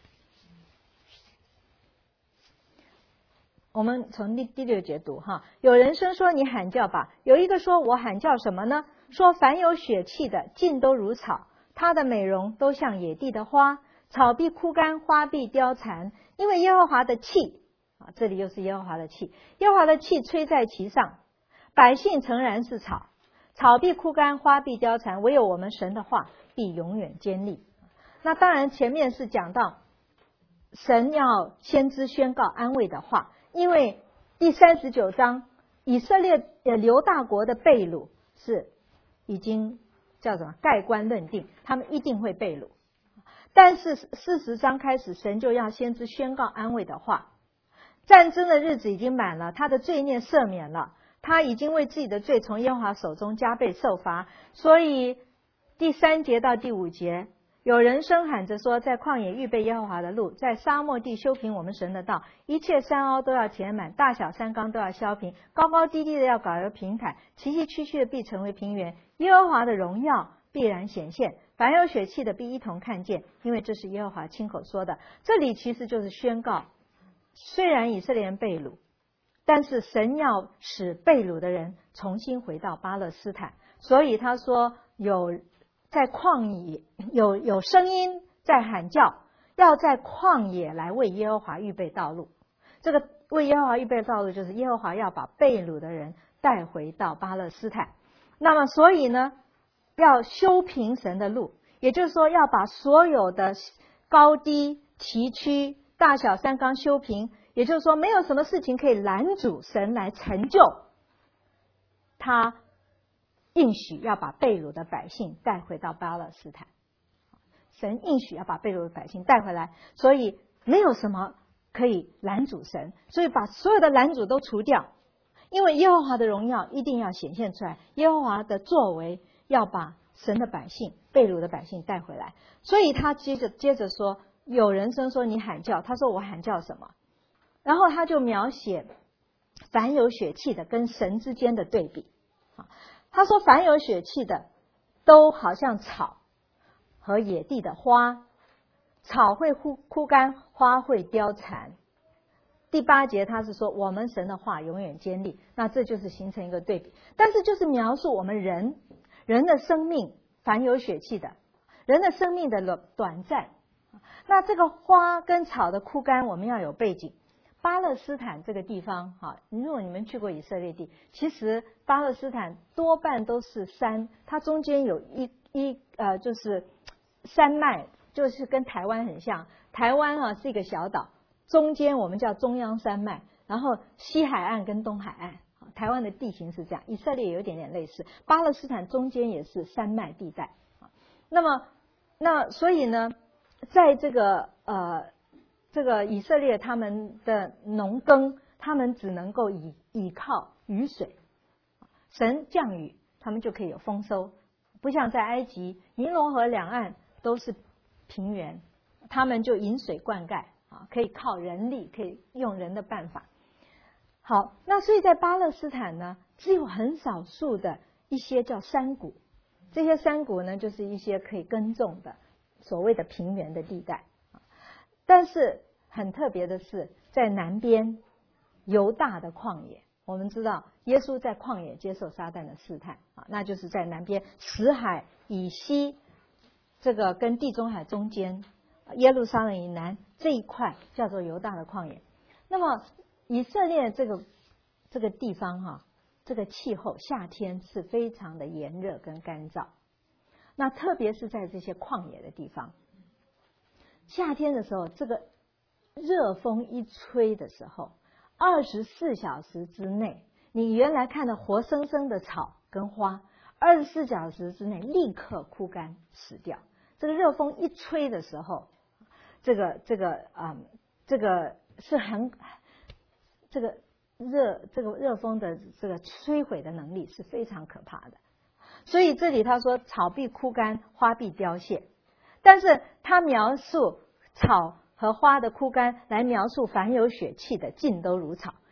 我们从第第六节读哈。有人声说你喊叫吧，有一个说我喊叫什么呢？说凡有血气的尽都如草，它的美容都像野地的花，草必枯干，花必凋残，因为耶和华的气啊，这里又是耶和华的气，耶和华的气吹在其上，百姓诚然是草，草必枯干，花必凋残，唯有我们神的话必永远坚立。那当然前面是讲到神要先知宣告安慰的话，因为第三十九章以色列犹大国的被掳是已经叫什么盖棺论定，他们一定会被掳。但是四十章开始，神就要先知宣告安慰的话，战争的日子已经满了，他的罪孽赦免了，他已经为自己的罪从耶和华手中加倍受罚。所以第三节到第五节，有人声喊着说，在旷野预备耶和华的路，在沙漠地修平我们神的道，一切山凹都要填满，大小山冈都要削平，高高低低的要搞个平坦，崎崎岖岖的必成为平原，耶和华的荣耀必然显现，凡有血气的必一同看见，因为这是耶和华亲口说的。这里其实就是宣告，虽然以色列人被掳，但是神要使被掳的人重新回到巴勒斯坦。所以他说有在旷野有有声音在喊叫，要在旷野来为耶和华预备道路。这个为耶和华预备道路，就是耶和华要把被掳的人带回到巴勒斯坦。那么所以呢，要修平神的路，也就是说要把所有的高低崎岖大小山冈修平，也就是说没有什么事情可以拦阻神来成就他应许要把被掳的百姓带回到巴勒斯坦。神应许要把被掳的百姓带回来，所以没有什么可以拦阻神，所以把所有的拦阻都除掉，因为耶和华的荣耀一定要显现出来，耶和华的作为要把神的百姓被掳的百姓带回来。所以他接着接着说，有人声说你喊叫，他说我喊叫什么？然后他就描写凡有血气的跟神之间的对比。他说凡有血气的都好像草和野地的花，草会枯枯干，花会凋残。第八节他是说我们神的话永远坚立，那这就是形成一个对比。但是就是描述我们人人的生命，凡有血气的人的生命的短暂。那这个花跟草的枯干，我们要有背景。巴勒斯坦这个地方哈，如果你们去过以色列地，其实巴勒斯坦多半都是山，它中间有一一呃就是山脉，就是跟台湾很像。台湾啊是一个小岛，中间我们叫中央山脉，然后西海岸跟东海岸，台湾的地形是这样。以色列有一点点类似，巴勒斯坦中间也是山脉地带。那么那所以呢，在这个呃。这个以色列他们的农耕，他们只能够以依靠雨水，神降雨，他们就可以有丰收。不像在埃及，尼罗河两岸都是平原，他们就引水灌溉啊，可以靠人力，可以用人的办法。好，那所以在巴勒斯坦呢，只有很少数的一些叫山谷，这些山谷呢，就是一些可以耕种的所谓的平原的地带。但是很特别的是，在南边犹大的旷野，我们知道耶稣在旷野接受撒旦的试探啊，那就是在南边死海以西，这个跟地中海中间耶路撒冷以南这一块叫做犹大的旷野。那么以色列这个这个地方哈、啊，这个气候夏天是非常的炎热跟干燥，那特别是在这些旷野的地方。夏天的时候，这个热风一吹的时候，二十四小时之内，你原来看到活生生的草跟花，二十四小时之内立刻枯干死掉。这个热风一吹的时候，这个这个啊、嗯，这个是很这个热这个热风的这个摧毁的能力是非常可怕的。所以这里他说草必枯干，花必凋谢。但是他描述草和花的枯干，来描述凡有血气的尽都如草，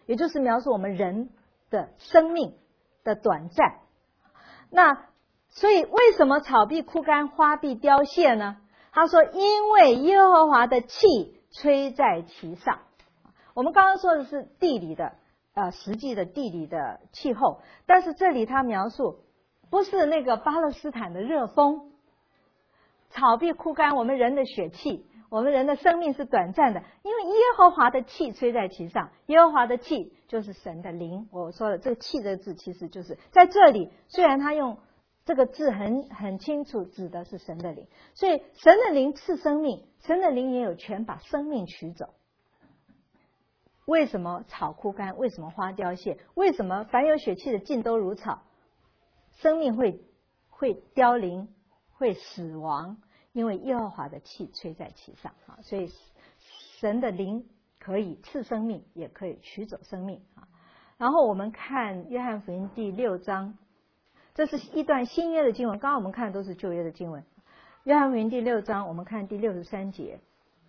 也就是描述我们人的生命的短暂。那所以为什么草必枯干，花必凋谢呢？他说因为耶和华的气吹在其上。我们刚刚说的是地理的呃实际的地理的气候，但是这里他描述不是那个巴勒斯坦的热风。草必枯干，我们人的血气，我们人的生命是短暂的，因为耶和华的气吹在其上。耶和华的气就是神的灵。我说了，这个气这个字其实就是在这里，虽然他用这个字很很清楚，指的是神的灵。所以神的灵赐生命，神的灵也有权把生命取走。为什么草枯干？为什么花凋谢？为什么凡有血气的尽都如草？生命会会凋零，会死亡，因为耶和华的气吹在其上。所以神的灵可以赐生命，也可以取走生命。然后我们看约翰福音第六章，这是一段新约的经文，刚刚我们看的都是旧约的经文。约翰福音第六章，我们看第六十三节。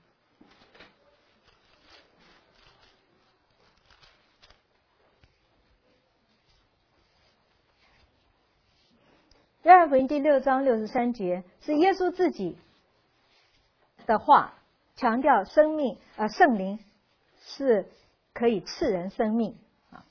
约翰福音第六章六十三节是耶稣自己的话，强调生命呃圣灵是可以赐人生命啊。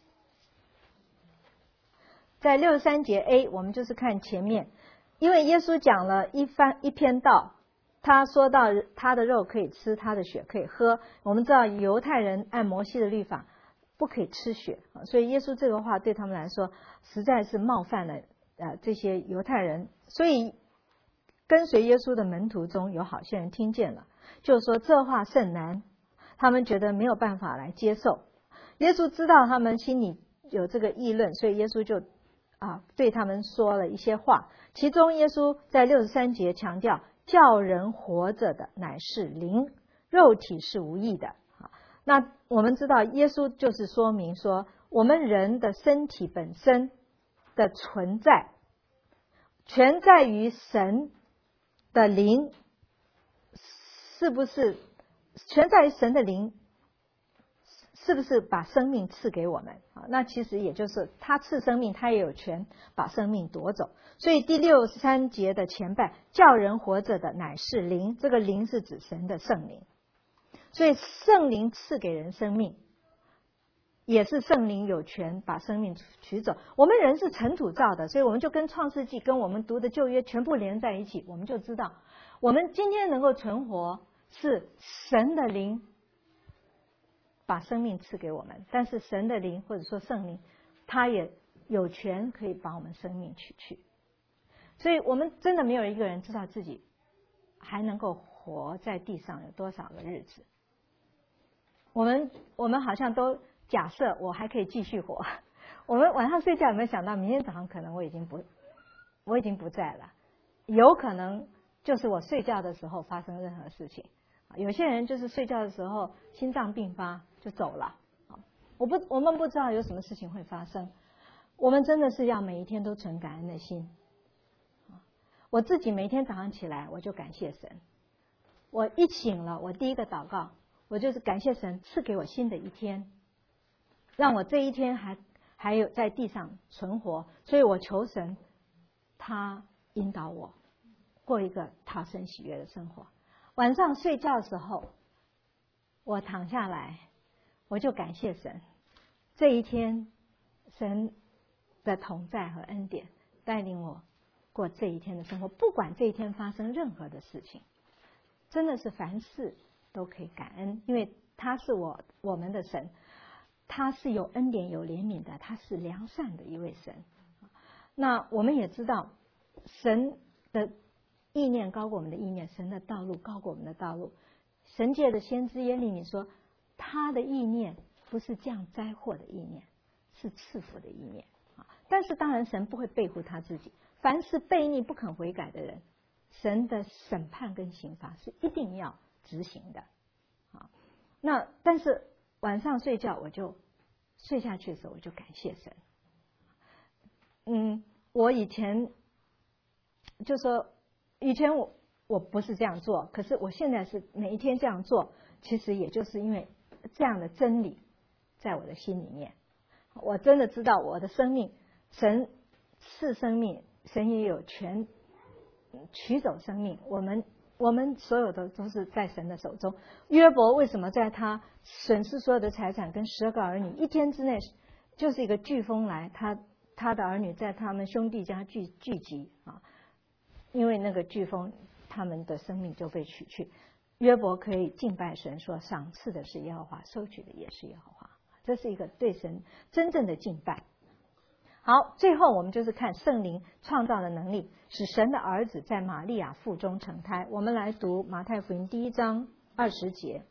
在六十三节 A， 我们就是看前面，因为耶稣讲了一番一篇道，他说到他的肉可以吃，他的血可以喝。我们知道犹太人按摩西的律法不可以吃血，所以耶稣这个话对他们来说实在是冒犯了呃，这些犹太人。所以跟随耶稣的门徒中有好些人听见了，就说这话甚难，他们觉得没有办法来接受。耶稣知道他们心里有这个议论，所以耶稣就啊对他们说了一些话。其中耶稣在六十三节强调，叫人活着的乃是灵，肉体是无益的。那我们知道耶稣就是说明说，我们人的身体本身的存在全在于神的灵，是不是全在于神的灵是不是把生命赐给我们？那其实也就是他赐生命，他也有权把生命夺走。所以第六十三节的前半，叫人活着的乃是灵，这个灵是指神的圣灵。所以圣灵赐给人生命，也是圣灵有权把生命取走。我们人是尘土造的，所以我们就跟创世纪跟我们读的旧约全部连在一起，我们就知道我们今天能够存活是神的灵把生命赐给我们，但是神的灵或者说圣灵他也有权可以把我们生命取去。所以我们真的没有一个人知道自己还能够活在地上有多少个日子。我们我们好像都假设我还可以继续活。我们晚上睡觉有没有想到明天早上可能我已经不我已经不在了，有可能就是我睡觉的时候发生任何事情。有些人就是睡觉的时候心脏病发就走了。我不我们不知道有什么事情会发生。我们真的是要每一天都存感恩的心。我自己每天早上起来我就感谢神，我一醒了我第一个祷告我就是感谢神赐给我新的一天，让我这一天还还有在地上存活。所以我求神他引导我过一个讨神喜悦的生活。晚上睡觉的时候我躺下来我就感谢神，这一天神的同在和恩典带领我过这一天的生活。不管这一天发生任何的事情，真的是凡事都可以感恩，因为他是我我们的神，他是有恩典有怜悯的，他是良善的一位神。那我们也知道神的意念高过我们的意念，神的道路高过我们的道路。神界的先知耶利米说，他的意念不是降灾祸的意念，是赐福的意念。但是当然神不会背负他自己，凡是悖逆不肯悔改的人，神的审判跟刑罚是一定要执行的。那但是晚上睡觉我就睡下去的时候我就感谢神。嗯，我以前就说以前我我不是这样做，可是我现在是每一天这样做，其实也就是因为这样的真理在我的心里面。我真的知道我的生命，神是生命，神也有权取走生命。我们我们所有的都是在神的手中。约伯为什么在他损失所有的财产跟十二个儿女，一天之内就是一个飓风来，他他的儿女在他们兄弟家聚聚集啊，因为那个飓风，他们的生命就被取去。约伯可以敬拜神，说赏赐的是耶和华，收取的也是耶和华。这是一个对神真正的敬拜。好，最后我们就是看圣灵创造的能力，使神的儿子在玛利亚腹中成胎。我们来读马太福音第一章二十节。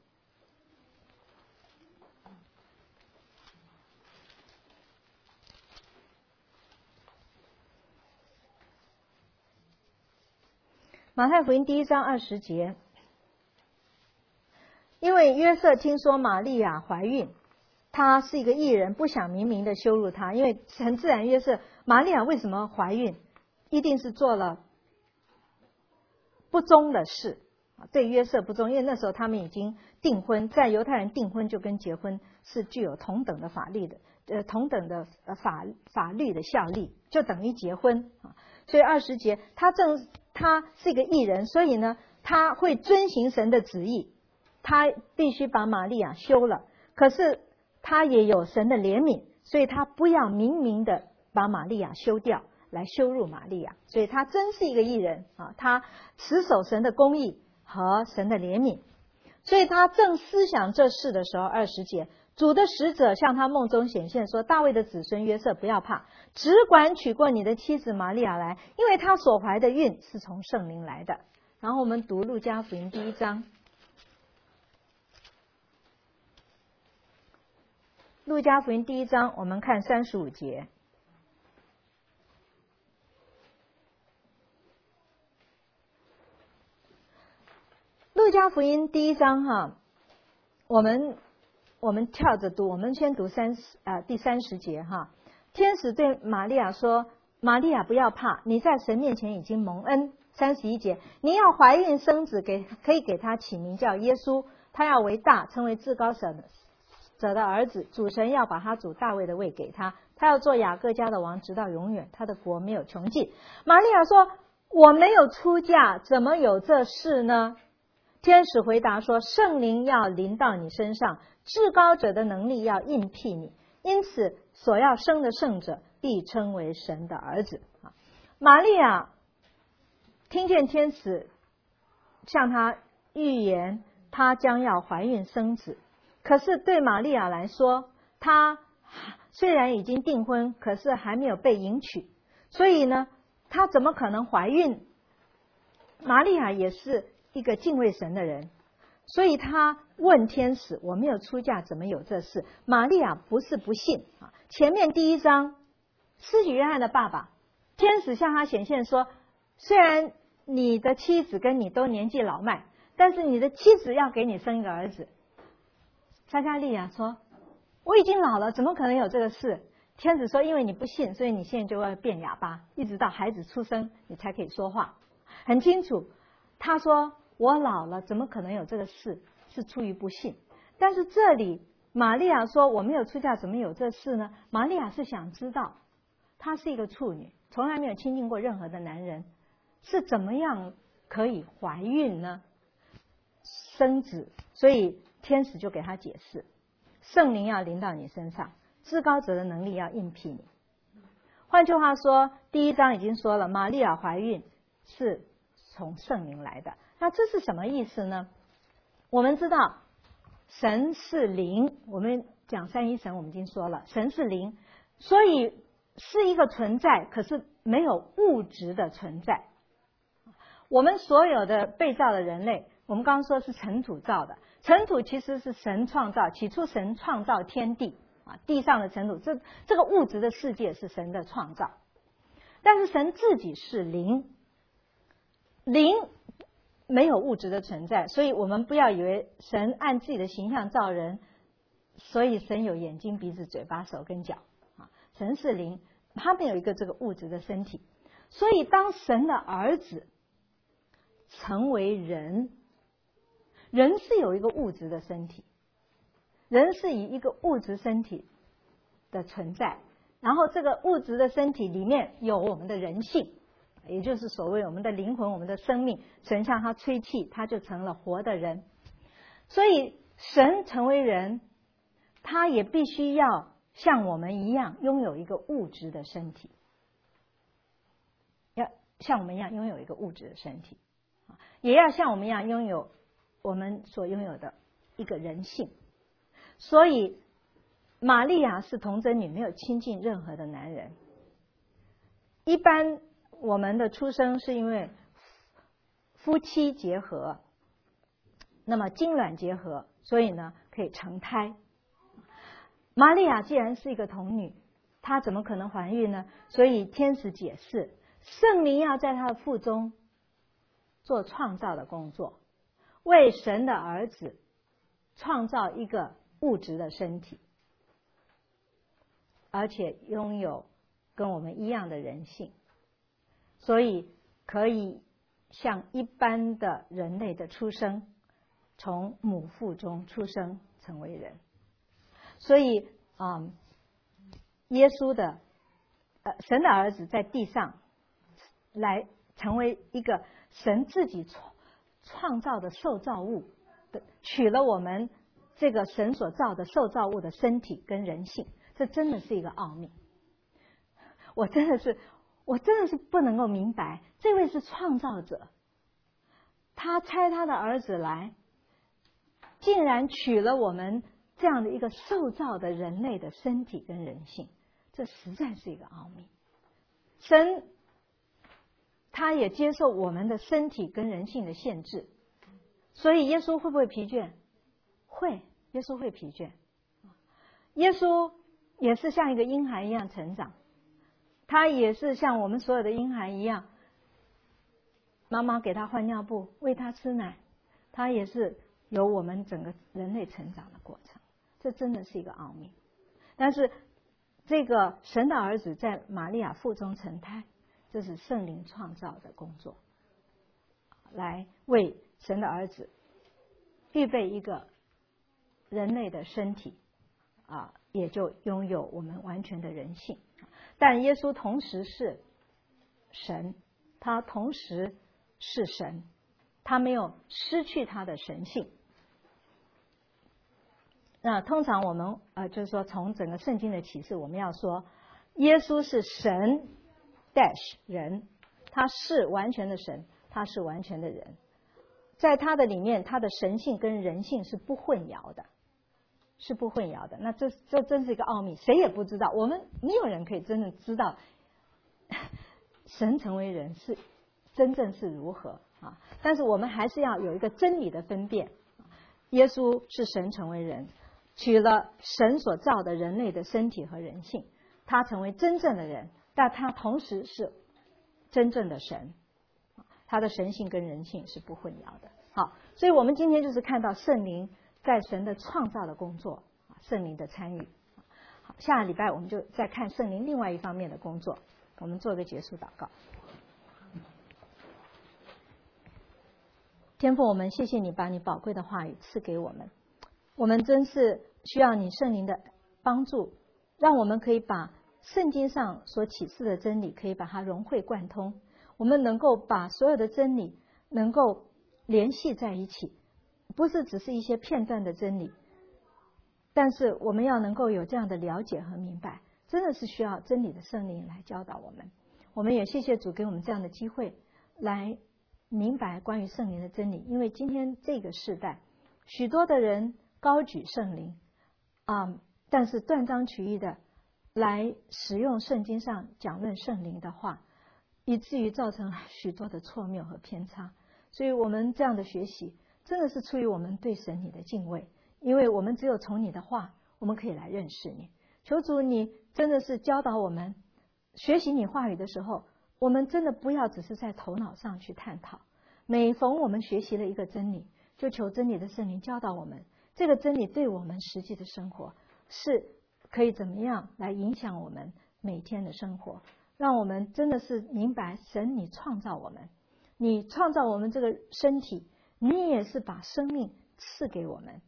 马太福音第一章二十节，因为约瑟听说玛利亚怀孕，他是一个义人，不想明明的羞辱他，因为很自然，约瑟玛利亚为什么怀孕，一定是做了不忠的事，对约瑟不忠，因为那时候他们已经订婚，在犹太人订婚就跟结婚是具有同等的法律的，呃，同等的法法律的效力，就等于结婚啊。所以二十节，他正他是一个义人，所以呢，他会遵行神的旨意，他必须把玛利亚休了。可是他也有神的怜悯，所以他不要明明的把玛利亚休掉，来羞辱玛利亚。所以他真是一个义人啊，他持守神的公义和神的怜悯。所以他正思想这事的时候，二十节，主的使者向他梦中显现说，大卫的子孙约瑟，不要怕，只管娶过你的妻子玛利亚来，因为她所怀的孕是从圣灵来的。然后我们读路加福音第一章，路加福音第一章，我们看三十五节。路加福音第一章哈，我们我们跳着读，我们先读三十呃第三十节哈。天使对玛利亚说：“玛利亚不要怕，你在神面前已经蒙恩。”三十一节，你要怀孕生子，给可以给他起名叫耶稣，他要为大，成为至高者者的儿子。主神要把他主大卫的位给他，他要做雅各家的王，直到永远，他的国没有穷尽。玛利亚说：“我没有出嫁，怎么有这事呢？”天使回答说：“圣灵要临到你身上，至高者的能力要应庇你，因此所要生的圣者必称为神的儿子。”玛利亚听见天使向她预言，她将要怀孕生子。可是对玛利亚来说，她虽然已经订婚，可是还没有被迎娶，所以呢，她怎么可能怀孕？玛利亚也是一个敬畏神的人，所以他问天使：“我没有出嫁，怎么有这事？”玛利亚不是不信啊。前面第一章，施洗约翰的爸爸，天使向他显现说：“虽然你的妻子跟你都年纪老迈，但是你的妻子要给你生一个儿子。”撒迦利亚说：“我已经老了，怎么可能有这个事？”天使说：“因为你不信，所以你现在就要变哑巴，一直到孩子出生，你才可以说话。”很清楚，他说：“我老了，怎么可能有这个事？”是出于不信。但是这里玛利亚说：“我没有出嫁，怎么有这事呢？”玛利亚是想知道，她是一个处女，从来没有亲近过任何的男人，是怎么样可以怀孕呢？生子。所以天使就给她解释：圣灵要临到你身上，至高者的能力要应庇你。换句话说，第一章已经说了，玛利亚怀孕是从圣灵来的。那这是什么意思呢？我们知道神是灵，我们讲三一神，我们已经说了，神是灵，所以是一个存在，可是没有物质的存在。我们所有的被造的人类，我们刚刚说是尘土造的，尘土其实是神创造，起初神创造天地啊，地上的尘土，这这个物质的世界是神的创造，但是神自己是灵，灵没有物质的存在，所以我们不要以为神按自己的形象造人，所以神有眼睛、鼻子、嘴巴、手跟脚啊。神是灵，他没有一个这个物质的身体，所以当神的儿子成为人，人是有一个物质的身体， 人是以一个物质身体的存在，然后这个物质的身体里面有我们的人性，也就是所谓我们的灵魂，我们的生命。神向他吹气，他就成了活的人。所以神成为人，他也必须要像我们一样拥有一个物质的身体，要像我们一样拥有一个物质的身体，也要像我们一样拥有我们所拥有的一个人性。所以玛利亚是童贞女，没有亲近任何的男人。一般我们的出生是因为夫妻结合，那么精卵结合，所以呢可以成胎。玛利亚既然是一个童女，她怎么可能怀孕呢？所以天使解释，圣灵要在她的腹中做创造的工作，为神的儿子创造一个物质的身体，而且拥有跟我们一样的人性，所以可以像一般的人类的出生，从母腹中出生成为人。所以啊、嗯，耶稣的呃神的儿子在地上来成为一个神自己创创造的受造物，取了我们这个神所造的受造物的身体跟人性，这真的是一个奥秘。我真的是我真的是不能够明白，这位是创造者，他差他的儿子来，竟然取了我们这样的一个受造的人类的身体跟人性，这实在是一个奥秘。神他也接受我们的身体跟人性的限制，所以耶稣会不会疲倦？会，耶稣会疲倦。耶稣也是像一个婴孩一样成长，他也是像我们所有的婴孩一样，妈妈给他换尿布，喂他吃奶，他也是有我们整个人类成长的过程。这真的是一个奥秘。但是这个神的儿子在玛利亚腹中成胎，这是圣灵创造的工作，来为神的儿子预备一个人类的身体啊，也就拥有我们完全的人性。但耶稣同时是神，他同时是神，他没有失去他的神性。那通常我们呃，就是说从整个圣经的启示，我们要说耶稣是神 dash 人，他是完全的神，他是完全的人，在他的里面，他的神性跟人性是不混淆的，是不混淆的。那这这真是一个奥秘，谁也不知道，我们没有人可以真正知道神成为人是真正是如何啊。但是我们还是要有一个真理的分辨，耶稣是神成为人，取了神所造的人类的身体和人性，他成为真正的人，但他同时是真正的神，他的神性跟人性是不混淆的。好，所以我们今天就是看到圣灵在神的创造的工作，圣灵的参与。好，下个礼拜我们就再看圣灵另外一方面的工作。我们做个结束祷告。天父，我们谢谢你把你宝贵的话语赐给我们，我们真是需要你圣灵的帮助，让我们可以把圣经上所启示的真理可以把它融会贯通，我们能够把所有的真理能够联系在一起，不是只是一些片段的真理，但是我们要能够有这样的了解和明白，真的是需要真理的圣灵来教导我们。我们也谢谢主给我们这样的机会来明白关于圣灵的真理，因为今天这个时代许多的人高举圣灵啊、嗯，但是断章取义的来使用圣经上讲论圣灵的话，以至于造成许多的错谬和偏差。所以我们这样的学习真的是出于我们对神你的敬畏，因为我们只有从你的话我们可以来认识你。求主你真的是教导我们学习你话语的时候，我们真的不要只是在头脑上去探讨，每逢我们学习了一个真理，就求真理的圣灵教导我们，这个真理对我们实际的生活是可以怎么样来影响我们每天的生活，让我们真的是明白神你创造我们，你创造我们这个身体，你也是把生命赐给我们，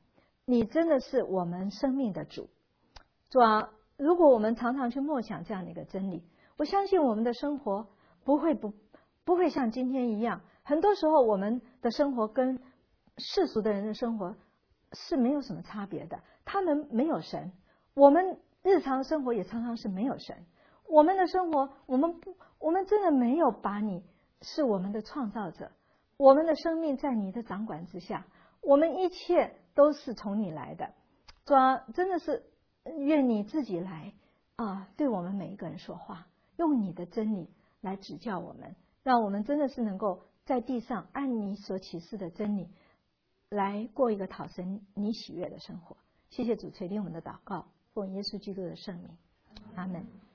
你真的是我们生命的主。主啊，如果我们常常去默想这样的一个真理，我相信我们的生活不会不不会像今天一样。很多时候我们的生活跟世俗的人的生活是没有什么差别的，他们没有神，我们日常生活也常常是没有神。我们的生活，我们不，我们真的没有把你是我们的创造者，我们的生命在你的掌管之下，我们一切都是从你来的。主啊，真的是愿你自己来啊，对我们每一个人说话，用你的真理来指教我们，让我们真的是能够在地上按你所启示的真理来过一个讨神你喜悦的生活。谢谢主垂听我们的祷告，奉耶稣基督的圣名，阿们。